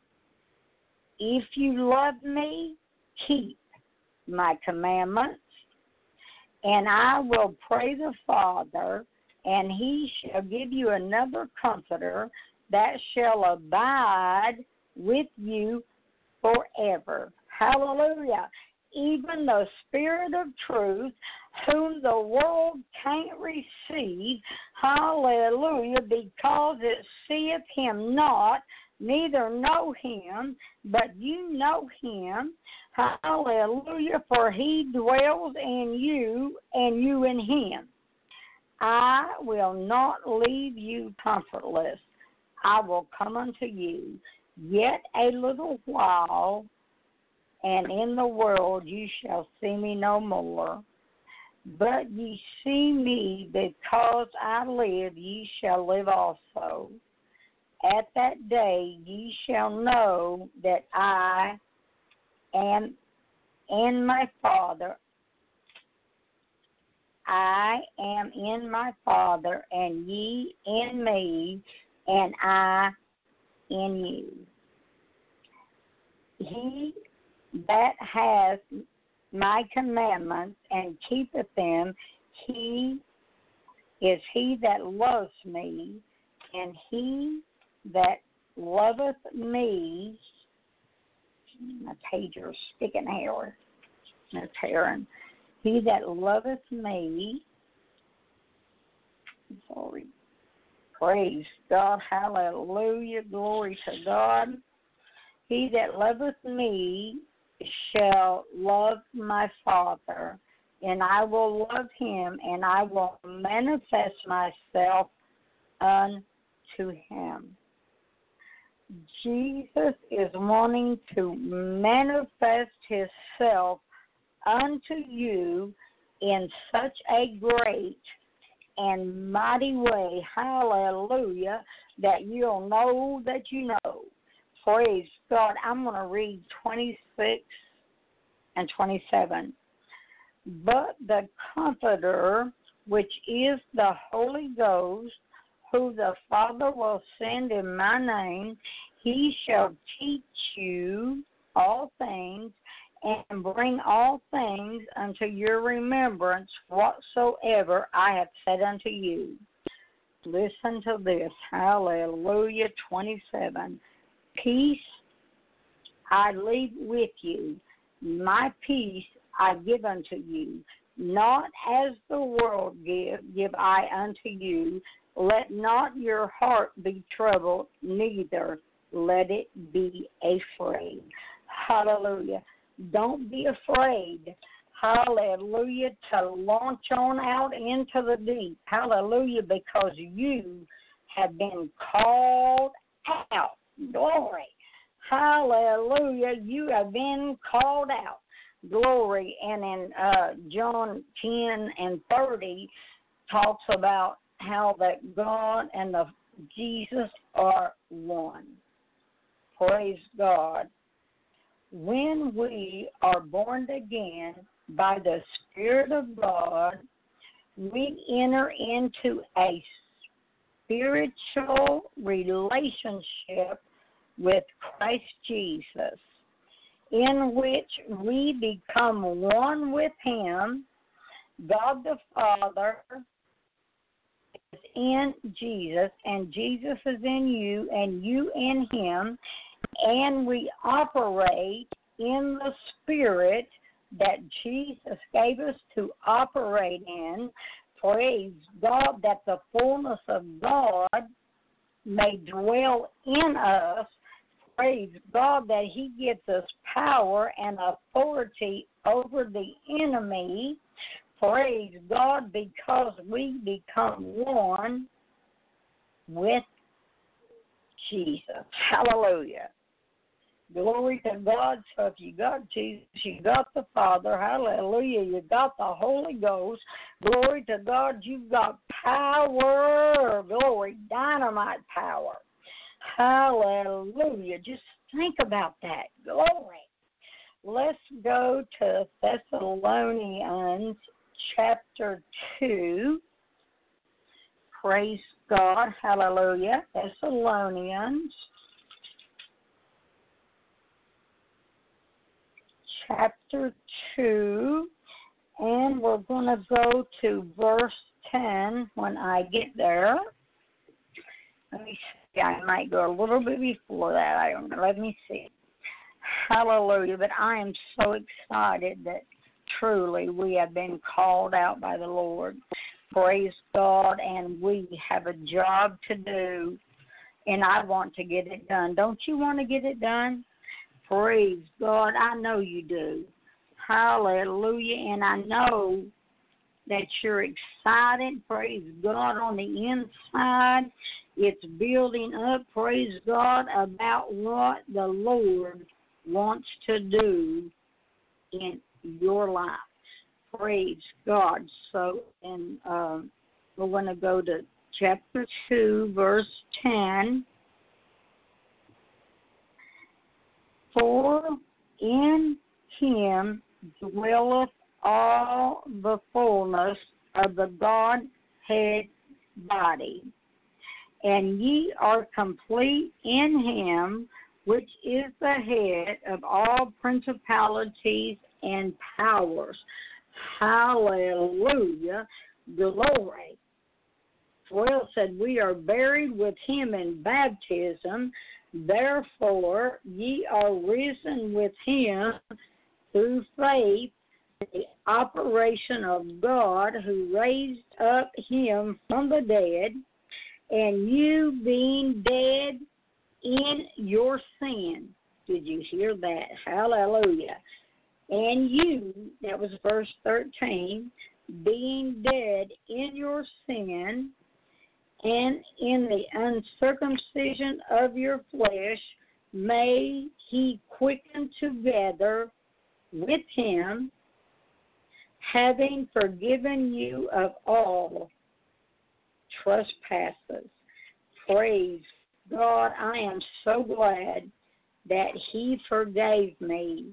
[SPEAKER 2] If you love me, keep my commandments, and I will pray the Father, and he shall give you another comforter that shall abide with you forever. Hallelujah. Even the Spirit of truth, whom the world can't receive, hallelujah, because it seeth him not, neither know him, but you know him. Hallelujah, for he dwells in you, and you in him. I will not leave you comfortless. I will come unto you. Yet a little while, and in the world ye shall see me no more. But ye see me, because I live, ye shall live also. At that day ye shall know that I am in my Father. I am in my Father, and ye in me, and I in you. He that hath my commandments and keepeth them, he is he that loves me, and he that loveth me. My pager is sticking here. That's tearing. He that loveth me, sorry, praise God, hallelujah, glory to God. He that loveth me shall love my Father, and I will love him, and I will manifest myself unto him. Jesus is wanting to manifest himself unto you in such a great and mighty way, hallelujah, that you'll know that you know. Praise God. I'm going to read twenty-six and twenty-seven. But the Comforter, which is the Holy Ghost, who the Father will send in my name, he shall teach you all things, and bring all things unto your remembrance whatsoever I have said unto you. Listen to this. Hallelujah. twenty-seven. Peace I leave with you. My peace I give unto you. Not as the world give, give I unto you. Let not your heart be troubled, neither let it be afraid. Hallelujah. Don't be afraid, hallelujah, to launch on out into the deep, hallelujah, because you have been called out. Glory, hallelujah, you have been called out. Glory, and in uh, John ten and thirty talks about how that God and the Jesus are one. Praise God. When we are born again by the Spirit of God, we enter into a spiritual relationship with Christ Jesus, in which we become one with him. God the Father is in Jesus, and Jesus is in you, and you in him, and we operate in the Spirit that Jesus gave us to operate in. Praise God, that the fullness of God may dwell in us. Praise God that he gives us power and authority over the enemy. Praise God, because we become one with Jesus. Hallelujah. Glory to God. So if you got Jesus, you got the Father. Hallelujah. You got the Holy Ghost. Glory to God. You've got power. Glory. Dynamite power. Hallelujah. Just think about that. Glory. Let's go to Thessalonians chapter two. Praise God. Hallelujah. Thessalonians chapter two, and we're going to go to verse ten when I get there. Let me see. I might go a little bit before that. I don't know. Let me see. Hallelujah. But I am so excited that truly we have been called out by the Lord. Praise God. And we have a job to do, and I want to get it done. Don't you want to get it done? Praise God. I know you do. Hallelujah. And I know that you're excited. Praise God. On the inside, it's building up, praise God, about what the Lord wants to do in your life. Praise God. So, and um, we're going to go to chapter two, verse ten. For in him dwelleth all the fullness of the Godhead body, and ye are complete in him, which is the head of all principalities and powers. Hallelujah. Glory. Well said, we are buried with him in baptism, therefore ye are risen with him through faith, the operation of God who raised up him from the dead, and you being dead in your sin. Did you hear that? Hallelujah. And you, that was verse thirteen, being dead in your sin and in the uncircumcision of your flesh, may he quicken together with him, having forgiven you of all trespasses. Praise God, I am so glad that he forgave me.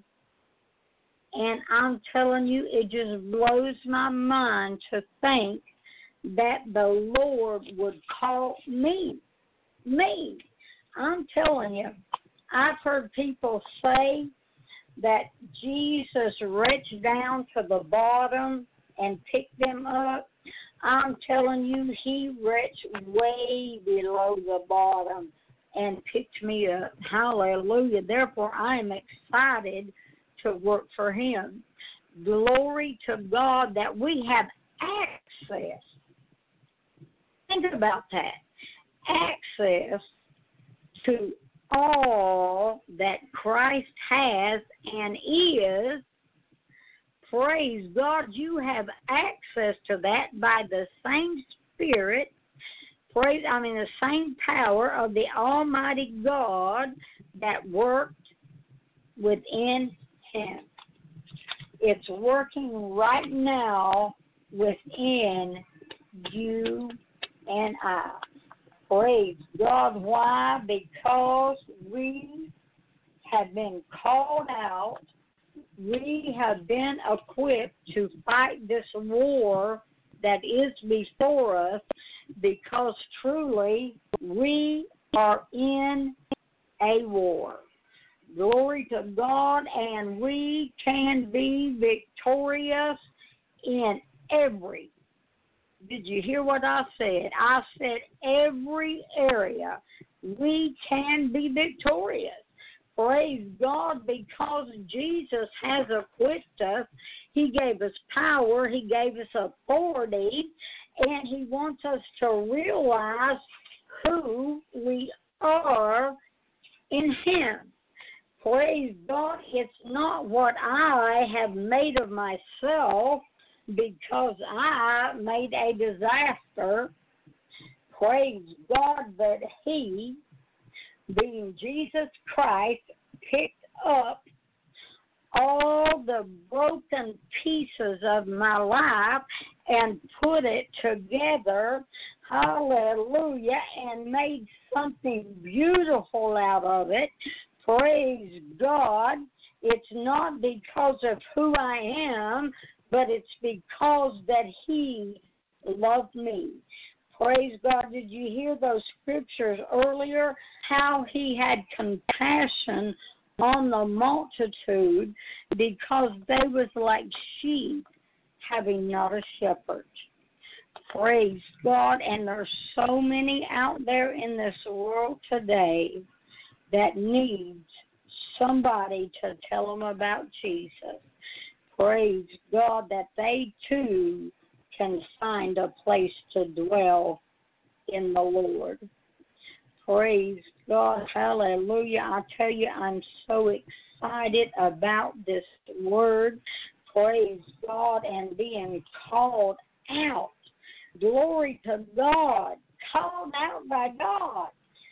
[SPEAKER 2] And I'm telling you, it just blows my mind to think that the Lord would call me. Me. I'm telling you, I've heard people say that Jesus reached down to the bottom and picked them up. I'm telling you, he reached way below the bottom and picked me up. Hallelujah. Therefore, I am excited to work for him. Glory to God that we have access. Think about that. Access to all that Christ has and is. Praise God, you have access to that by the same Spirit, praise, I mean the same power of the Almighty God that worked within him. It's working right now within you and I. Praise God. Why? Because we have been called out. We have been equipped to fight this war that is before us, because truly we are in a war. Glory to God, and we can be victorious in every. Did you hear what I said? I said every area we can be victorious. Praise God, because Jesus has equipped us. He gave us power. He gave us authority. And he wants us to realize who we are in him. Praise God, it's not what I have made of myself, because I made a disaster. Praise God, that he, being Jesus Christ, picked up all the broken pieces of my life and put it together, hallelujah, and made something beautiful out of it. Praise God. It's not because of who I am, but it's because that he loved me. Praise God. Did you hear those scriptures earlier? How he had compassion on the multitude because they was like sheep having not a shepherd. Praise God. And there's so many out there in this world today that needs somebody to tell them about Jesus. Praise God that they too can find a place to dwell in the Lord. Praise God. Hallelujah. I tell you, I'm so excited about this word. Praise God, and being called out. Glory to God. Called out by God.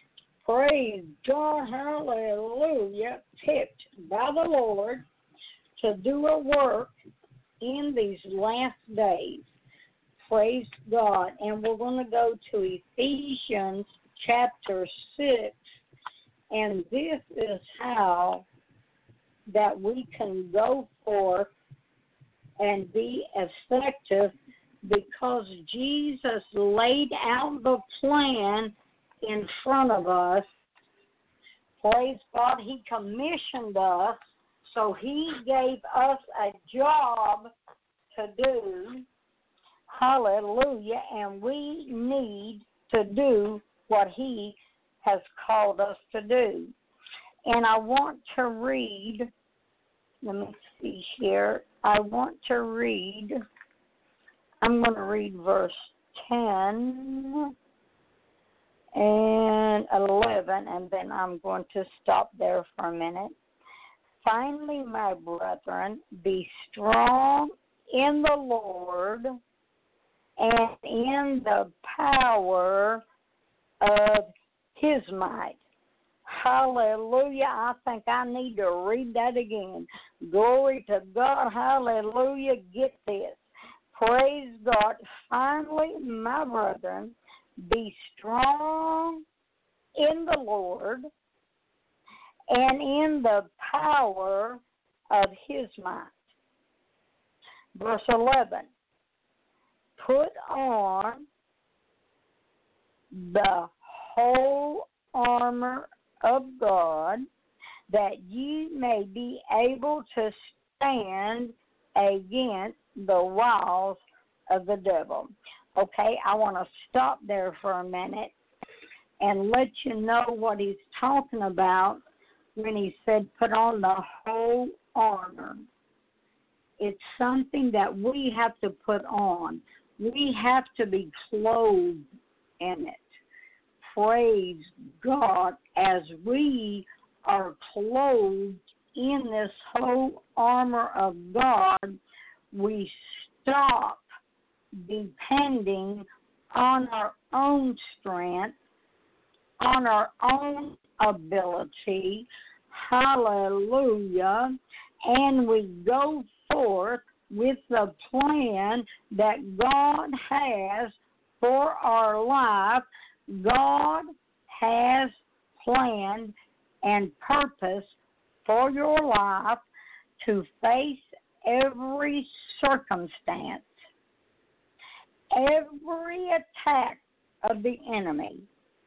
[SPEAKER 2] Praise God. Hallelujah. Picked by the Lord to do a work in these last days. Praise God. And we're going to go to Ephesians chapter six, and this is how that we can go forth and be effective, because Jesus laid out the plan in front of us. Praise God, he commissioned us, so he gave us a job to do. Hallelujah, and we need to do what he has called us to do. And I want to read, let me see here, I want to read, I'm going to read verse ten and eleven, and then I'm going to stop there for a minute. Finally, my brethren, be strong in the Lord and in the power of his might. Hallelujah. I think I need to read that again. Glory to God. Hallelujah. Get this. Praise God. Finally, my brethren, be strong in the Lord and in the power of his might. Verse eleven. Put on the whole armor of God, that ye may be able to stand against the wiles of the devil. Okay, I want to stop there for a minute and let you know what he's talking about when he said put on the whole armor. It's something that we have to put on. We have to be clothed in it. Praise God, as we are clothed in this whole armor of God, we stop depending on our own strength, on our own ability. Hallelujah. And we go forth with the plan that God has for our life. God has planned and purpose for your life to face every circumstance, every attack of the enemy.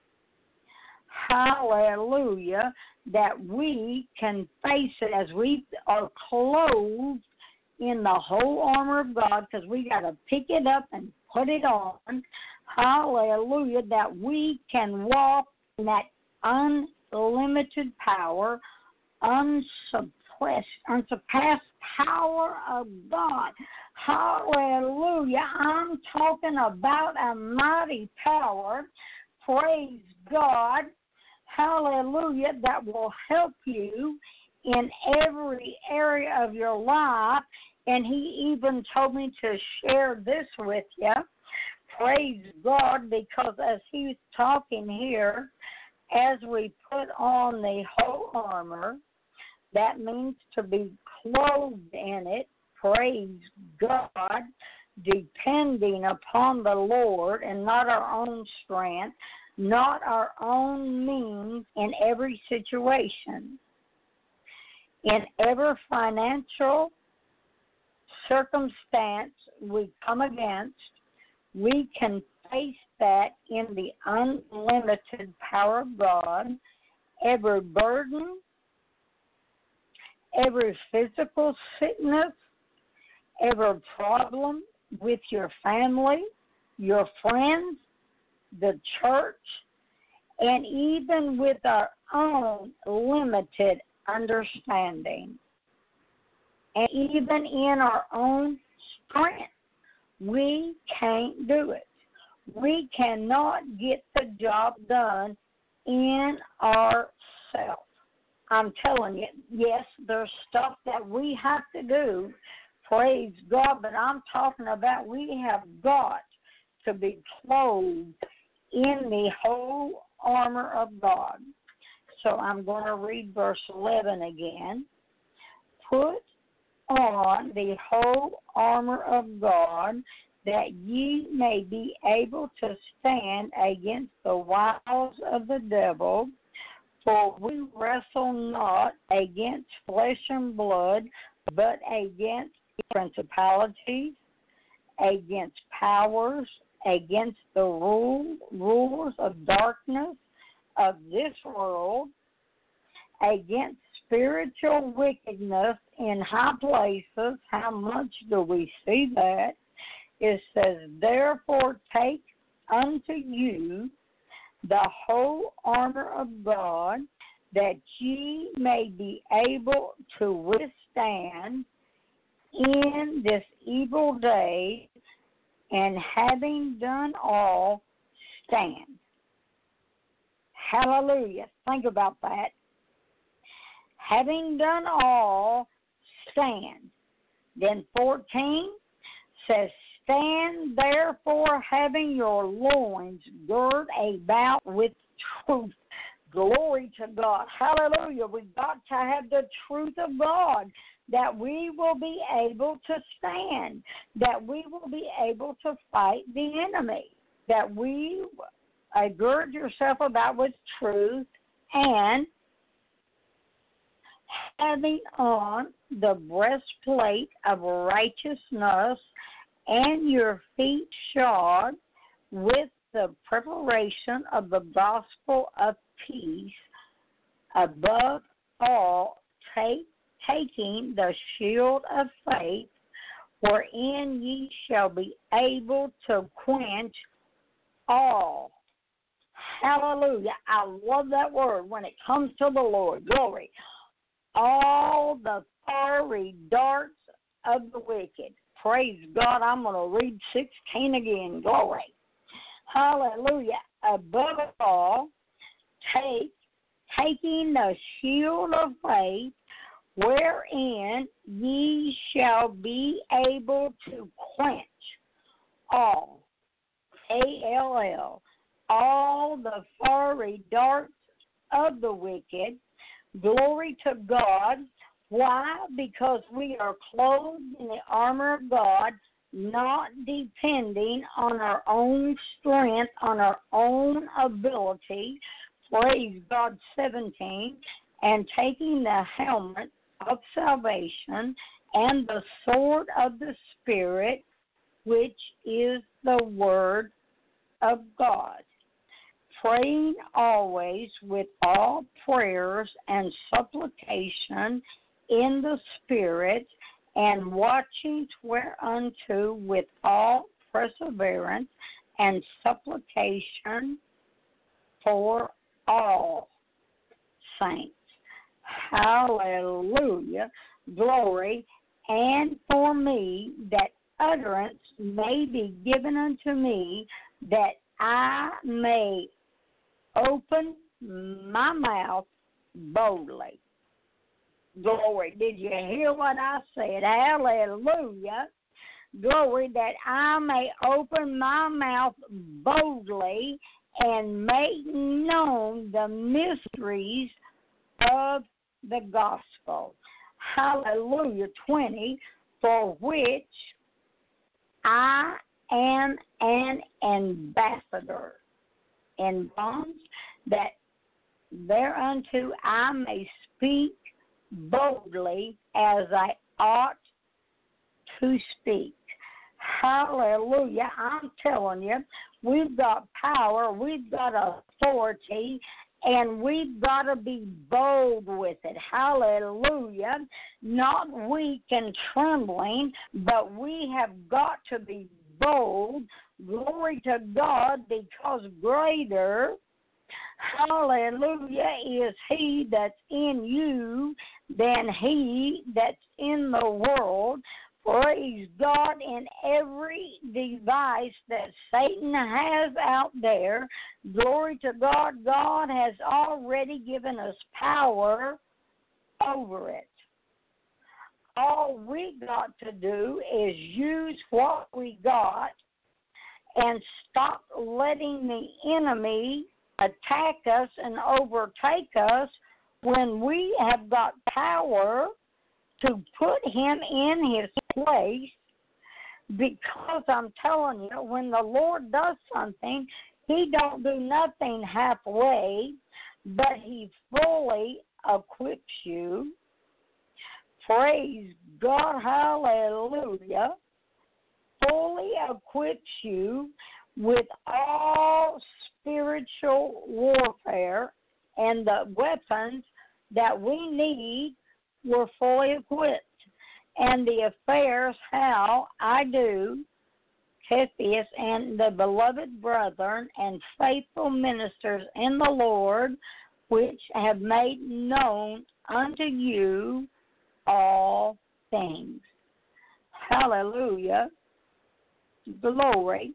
[SPEAKER 2] Hallelujah, that we can face it as we are clothed in the whole armor of God, because we got to pick it up and put it on. Hallelujah, that we can walk in that unlimited power, unsuppressed, unsurpassed power of God. Hallelujah. I'm talking about a mighty power. Praise God. Hallelujah. That will help you in every area of your life. And he even told me to share this with you. Praise God, because as he's talking here, as we put on the whole armor, that means to be clothed in it. Praise God, depending upon the Lord and not our own strength, not our own means in every situation. In every financial circumstance we come against, we can face that in the unlimited power of God. Every burden, every physical sickness, every problem with your family, your friends, the church, and even with our own limited understanding, and even in our own strength, we can't do it. We cannot get the job done in ourselves. I'm telling you, yes, there's stuff that we have to do, praise God, but I'm talking about we have got to be clothed in the whole armor of God. So I'm going to read verse eleven again. Put on the whole armor of God, that ye may be able to stand against the wiles of the devil. For we wrestle not against flesh and blood, but against principalities, against powers, against the rule, rulers of darkness of this world, against spiritual wickedness in high places. How much do we see that? It says, therefore take unto you the whole armor of God, that ye may be able to withstand in this evil day, and having done all, stand. Hallelujah. Think about that. Having done all, stand. Then fourteen says, stand therefore, having your loins girt about with truth. Glory to God. Hallelujah. We've got to have the truth of God, that we will be able to stand, that we will be able to fight the enemy, that we uh, gird yourself about with truth, and having on the breastplate of righteousness, and your feet shod with the preparation of the gospel of peace. Above all, take, taking the shield of faith, wherein ye shall be able to quench all. Hallelujah. I love that word when it comes to the Lord. Glory. All the fiery darts of the wicked. Praise God. I'm going to read sixteen again. Glory. Hallelujah. Above all, take, taking the shield of faith, wherein ye shall be able to quench all, A L L, all the fiery darts of the wicked. Glory to God. Why? Because we are clothed in the armor of God, not depending on our own strength, on our own ability. Praise God. seventeen, and taking the helmet of salvation and the sword of the Spirit, which is the word of God. Praying always with all prayers and supplication in the Spirit, and watching whereunto with all perseverance and supplication for all saints. Hallelujah. Glory. And for me, that utterance may be given unto me, that I may open my mouth boldly. Glory. Did you hear what I said? Hallelujah. Glory, that I may open my mouth boldly and make known the mysteries of the gospel. Hallelujah. twenty, for which I am an ambassador in bonds, that thereunto I may speak boldly as I ought to speak. Hallelujah. I'm telling you, we've got power, we've got authority, and we've got to be bold with it. Hallelujah. Not weak and trembling, but we have got to be bold. Glory to God, because greater, hallelujah, is he that's in you than he that's in the world. Praise God. In every device that Satan has out there, glory to God, God has already given us power over it. All we got to do is use what we got and stop letting the enemy attack us and overtake us when we have got power to put him in his place, because I'm telling you, when the Lord does something, he don't do nothing halfway, but he fully equips you. Praise God, hallelujah. Fully equips you with all spiritual warfare, and the weapons that we need were fully equipped. And the affairs, how I do, Cephas and the beloved brethren and faithful ministers in the Lord, which have made known unto you all things. Hallelujah. Glory.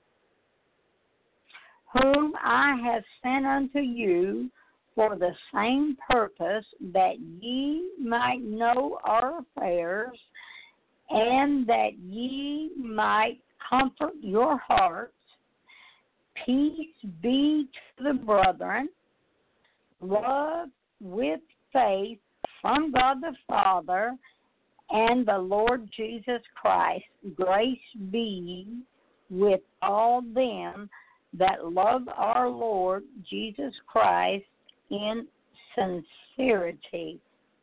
[SPEAKER 2] Whom I have sent unto you for the same purpose, that ye might know our affairs, and that ye might comfort your hearts. Peace be to the brethren, love with faith from God the Father and the Lord Jesus Christ. Grace be with all them that love our Lord Jesus Christ in sincerity.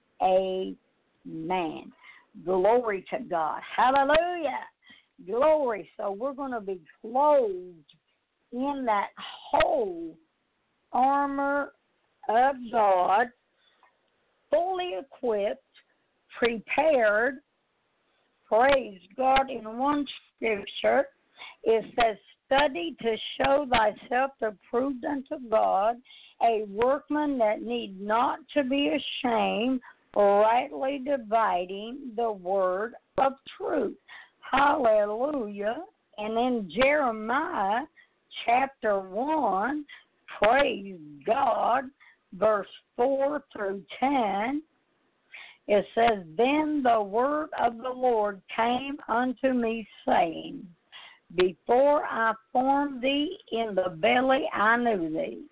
[SPEAKER 2] Amen. Glory to God. Hallelujah. Glory. So we're going to be clothed in that whole armor of God, fully equipped, prepared. Praise God. In one scripture, it says, study to show thyself approved unto God, a workman that need not to be ashamed, rightly dividing the word of truth. Hallelujah. And in Jeremiah chapter one, praise God, verse four through ten, it says, then the word of the Lord came unto me, saying, before I formed thee in the belly I knew thee.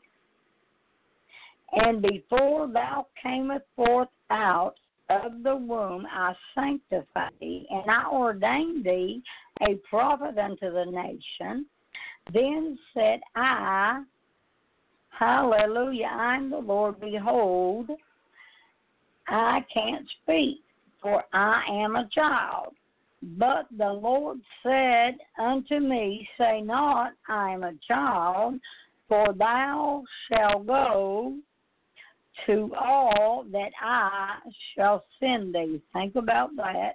[SPEAKER 2] And before thou camest forth out of the womb I sanctified thee, and I ordained thee a prophet unto the nation. Then said I, hallelujah, I am the Lord, behold, I can't speak, for I am a child. But the Lord said unto me, say not, I am a child, for thou shalt go to all that I shall send thee. Think about that.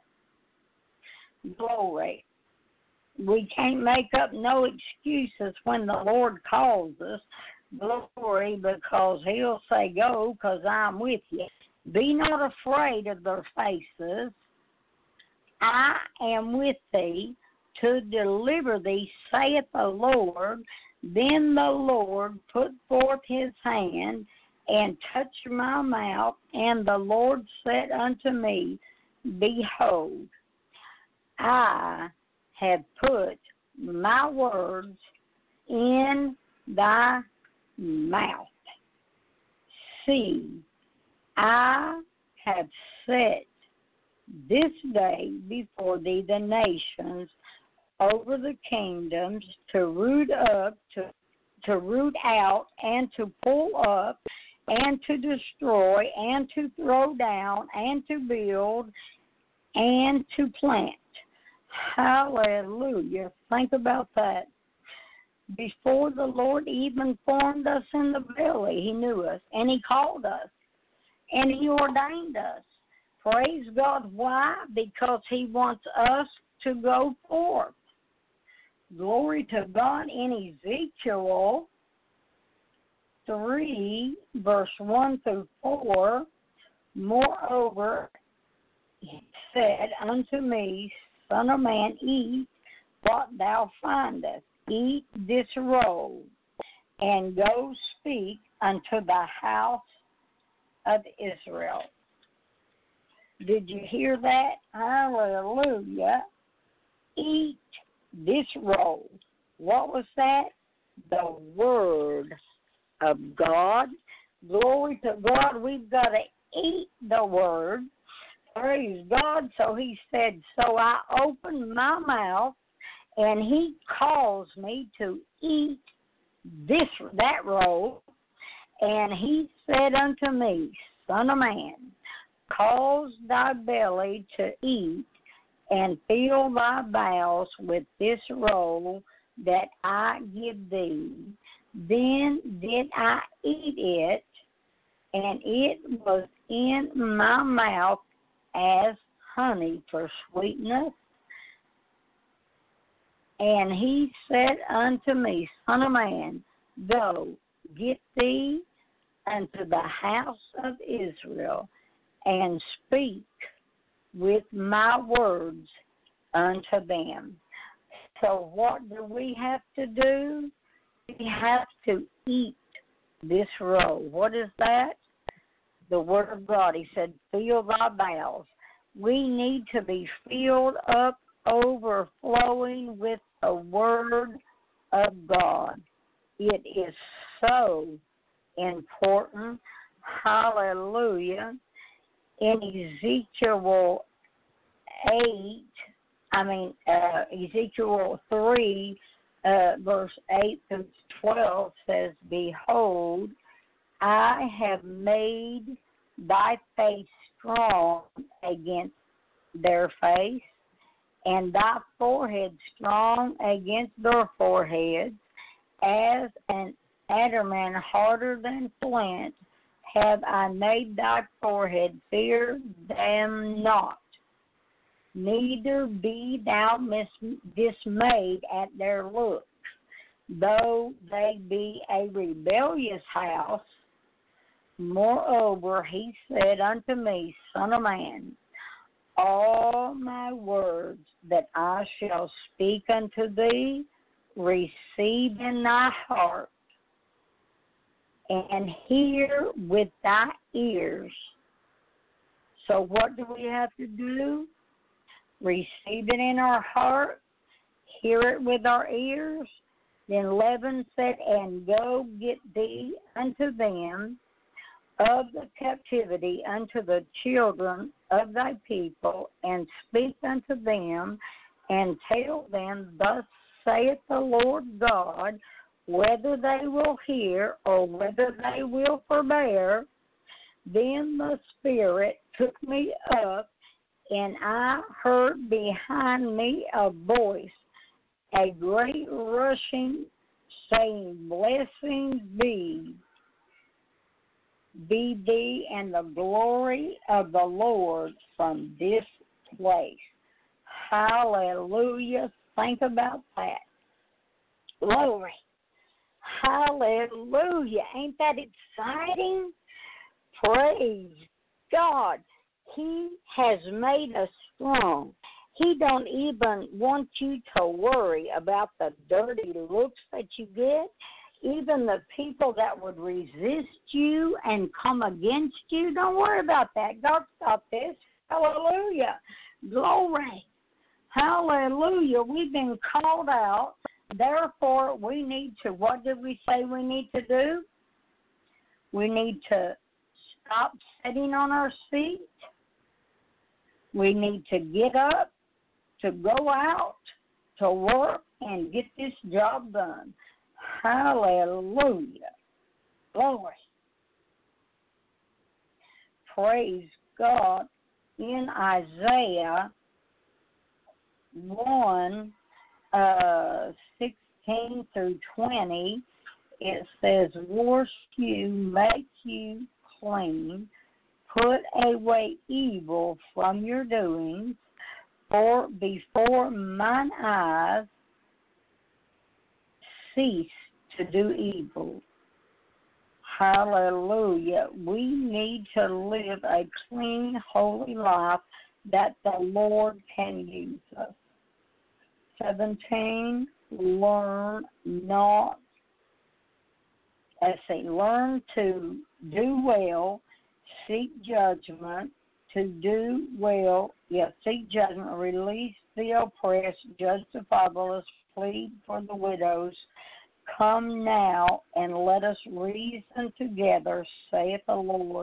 [SPEAKER 2] Glory. We can't make up no excuses when the Lord calls us. Glory, because he'll say, go, because I'm with you. Be not afraid of their faces. I am with thee to deliver thee, saith the Lord. Then the Lord put forth his hand and touched my mouth, and the Lord said unto me, behold, I have put my words in thy mouth. See, I have set this day before thee the nations over the kingdoms, to root up, to to root out, and to pull up, and to destroy, and to throw down, and to build, and to plant. Hallelujah. Think about that. Before the Lord even formed us in the belly, he knew us, and he called us, and he ordained us. Praise God. Why? Because he wants us to go forth. Glory to God. In Ezekiel three, verse one through four, moreover, he said unto me, Son of man, eat what thou findest. Eat this roll, and go speak unto the house of Israel. Did you hear that? Hallelujah. Eat this roll. What was that? The Word of God. Glory to God. We've got to eat the Word. Praise God. So he said, so I opened my mouth, and he caused me to eat this that roll. And he said unto me, Son of man, cause thy belly to eat, and fill thy bowels with this roll that I give thee. Then did I eat it, and it was in my mouth as honey for sweetness. And he said unto me, Son of man, go, get thee unto the house of Israel, and speak with my words unto them. So what do we have to do? We have to eat this roll. What is that? The Word of God. He said, fill thy bowels. We need to be filled up, overflowing with the Word of God. It is so important. Hallelujah. In Ezekiel eight, I mean, uh, Ezekiel three, uh, verse eight through twelve says, Behold, I have made thy face strong against their face, and thy forehead strong against their foreheads, as an adamant harder than flint, have I made thy forehead, fear them not. Neither be thou mis- dismayed at their looks, though they be a rebellious house. Moreover, he said unto me, Son of man, all my words that I shall speak unto thee, receive in thy heart, and hear with thy ears. So what do we have to do? Receive it in our heart, hear it with our ears. Then Laban said, and go get thee unto them of the captivity unto the children of thy people, and speak unto them, and tell them, Thus saith the Lord God, whether they will hear or whether they will forbear. Then the Spirit took me up, and I heard behind me a voice, a great rushing, saying, Blessings be, be thee, and the glory of the Lord from this place. Hallelujah. Think about that. Glory. Hallelujah. Ain't that exciting? Praise God. He has made us strong. He don't even want you to worry about the dirty looks that you get. Even the people that would resist you and come against you, don't worry about that. God stop this. Hallelujah. Glory. Hallelujah. We've been called out. Therefore, we need to, what did we say we need to do? We need to stop sitting on our seat. We need to get up, to go out, to work, and get this job done. Hallelujah. Glory. Praise God. In Isaiah one, uh, sixteen through twenty, it says, Wash you, make you clean, put away evil from your doings, for before mine eyes cease to do evil. Hallelujah. We need to live a clean, holy life that the Lord can use us. seventeen, learn not, let's see, learn to do well, seek judgment, to do well, yes, seek judgment, release the oppressed, judge the fatherless, plead for the widows. Come now and let us reason together, saith the Lord.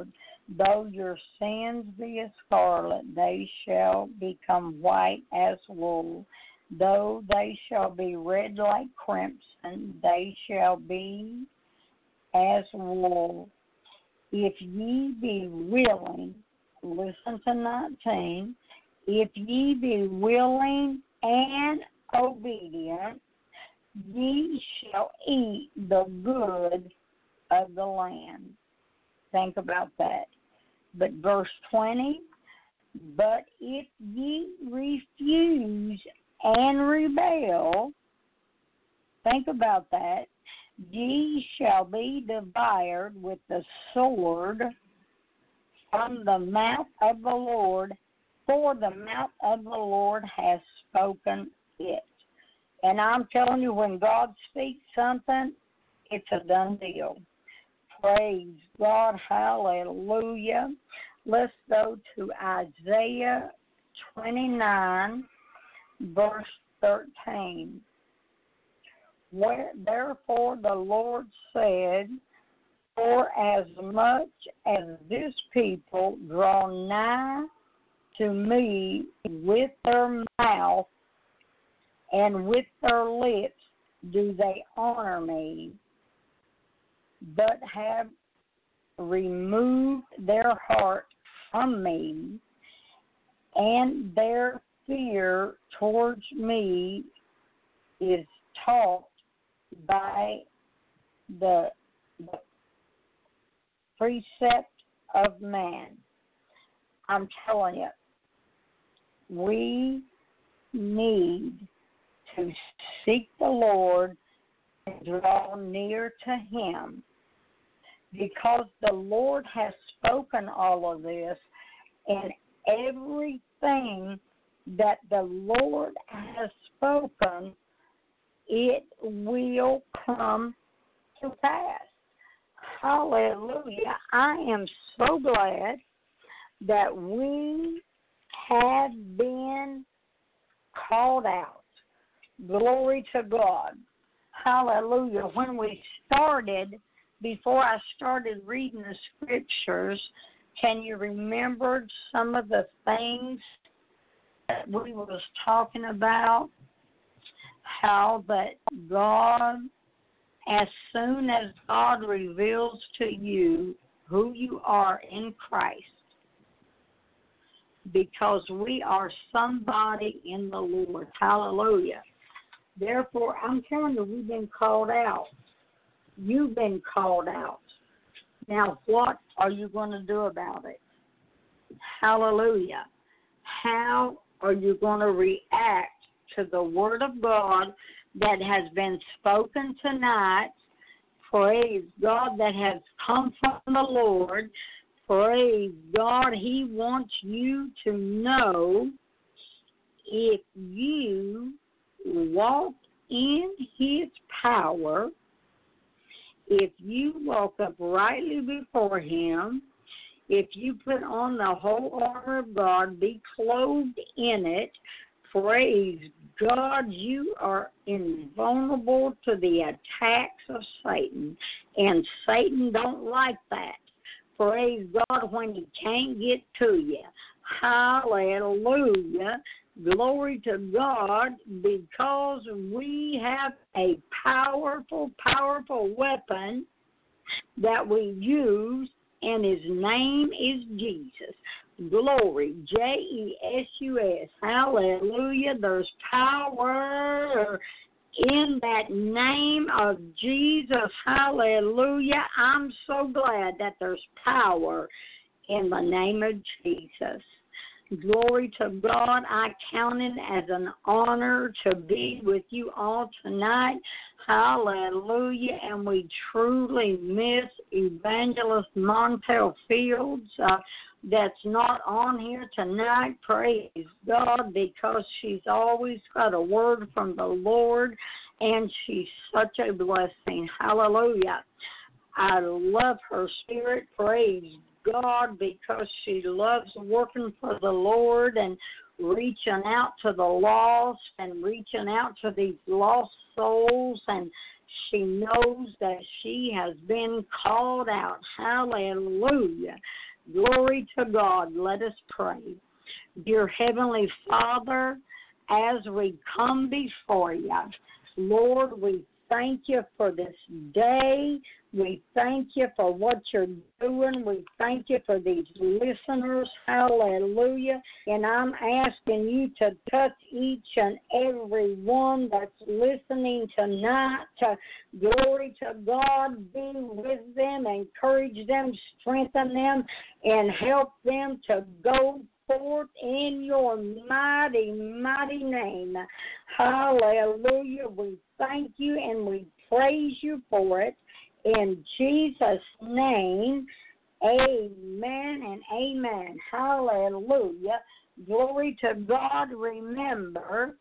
[SPEAKER 2] Though your sins be as scarlet, they shall become white as wool. Though they shall be red like crimson, they shall be as wool. If ye be willing, listen to nineteen, if ye be willing and obedient, ye shall eat the good of the land. Think about that. But verse twenty, but if ye refuse and rebel, think about that, ye shall be devoured with the sword from the mouth of the Lord, for the mouth of the Lord has spoken it. And I'm telling you, when God speaks something, it's a done deal. Praise God, hallelujah. Let's go to Isaiah twenty-nine, verse thirteen. Where, therefore the Lord said, for as much as this people draw nigh to me with their mouth and with their lips do they honor me, but have removed their heart from me, and their fear towards me is taught by the, the precept of man. I'm telling you, we need to seek the Lord and draw near to Him, because the Lord has spoken all of this, and everything that the Lord has spoken, it will come to pass. Hallelujah. I am so glad that we have been called out. Glory to God. Hallelujah. When we started, before I started reading the scriptures, can you remember some of the things that we was talking about? How that God, as soon as God reveals to you who you are in Christ, because we are somebody in the Lord. Hallelujah. Therefore, I'm telling you, we've been called out. You've been called out. Now, what are you going to do about it? Hallelujah. How are you going to react to the Word of God that has been spoken tonight? Praise God, that has come from the Lord. Praise God, He wants you to know, if you walk in His power, if you walk uprightly before Him, if you put on the whole armor of God, be clothed in it, praise God, you are invulnerable to the attacks of Satan, and Satan don't like that. Praise God, when he can't get to you. Hallelujah. Glory to God, because we have a powerful, powerful weapon that we use, and His name is Jesus. Glory, J E S U S. Hallelujah. There's power in that name of Jesus. Hallelujah. I'm so glad that there's power in the name of Jesus. Glory to God. I count it as an honor to be with you all tonight. Hallelujah. And we truly miss Evangelist Montel Fields. Uh, that's not on here tonight. Praise God, because she's always got a word from the Lord, and she's such a blessing. Hallelujah. I love her spirit. Praise God, because she loves working for the Lord and reaching out to the lost and reaching out to these lost souls, and she knows that she has been called out. Hallelujah. Glory to God. Let us pray. Dear Heavenly Father, as we come before you, Lord, we thank you for this day. We thank you for what you're doing. We thank you for these listeners. Hallelujah. And I'm asking you to touch each and every one that's listening tonight. To, glory to God, be with them, encourage them, strengthen them, and help them to go forth in your mighty, mighty name. Hallelujah. We thank you and we praise you for it. In Jesus' name, amen and amen. Hallelujah. Glory to God. Remember,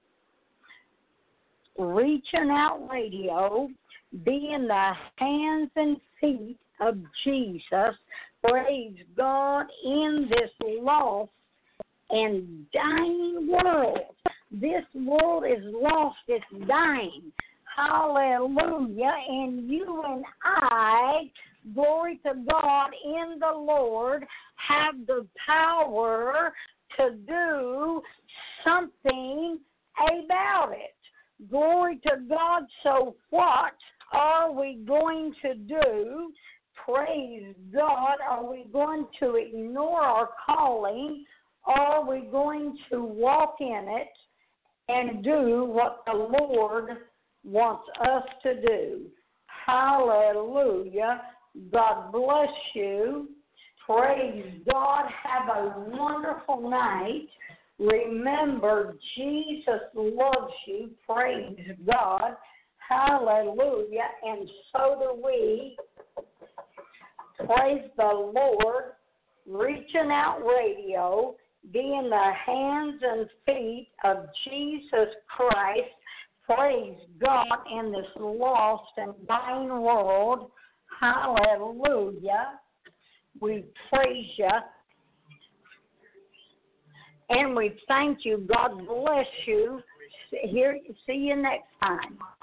[SPEAKER 2] Reaching Out Radio, be in the hands and feet of Jesus. Praise God, in this lost and dying world. This world is lost, it's dying. Hallelujah. And you and I, glory to God, in the Lord, have the power to do something about it. Glory to God. So what are we going to do? Praise God. Are we going to ignore our calling? Are we going to walk in it and do what the Lord wants us to do? Hallelujah. God bless you. Praise God. Have a wonderful night. Remember, Jesus loves you. Praise God. Hallelujah. And so do we. Praise the Lord. Reaching Out Radio, be in the hands and feet of Jesus Christ. Praise God, in this lost and dying world. Hallelujah. We praise you. And we thank you. God bless you. Here, see you next time.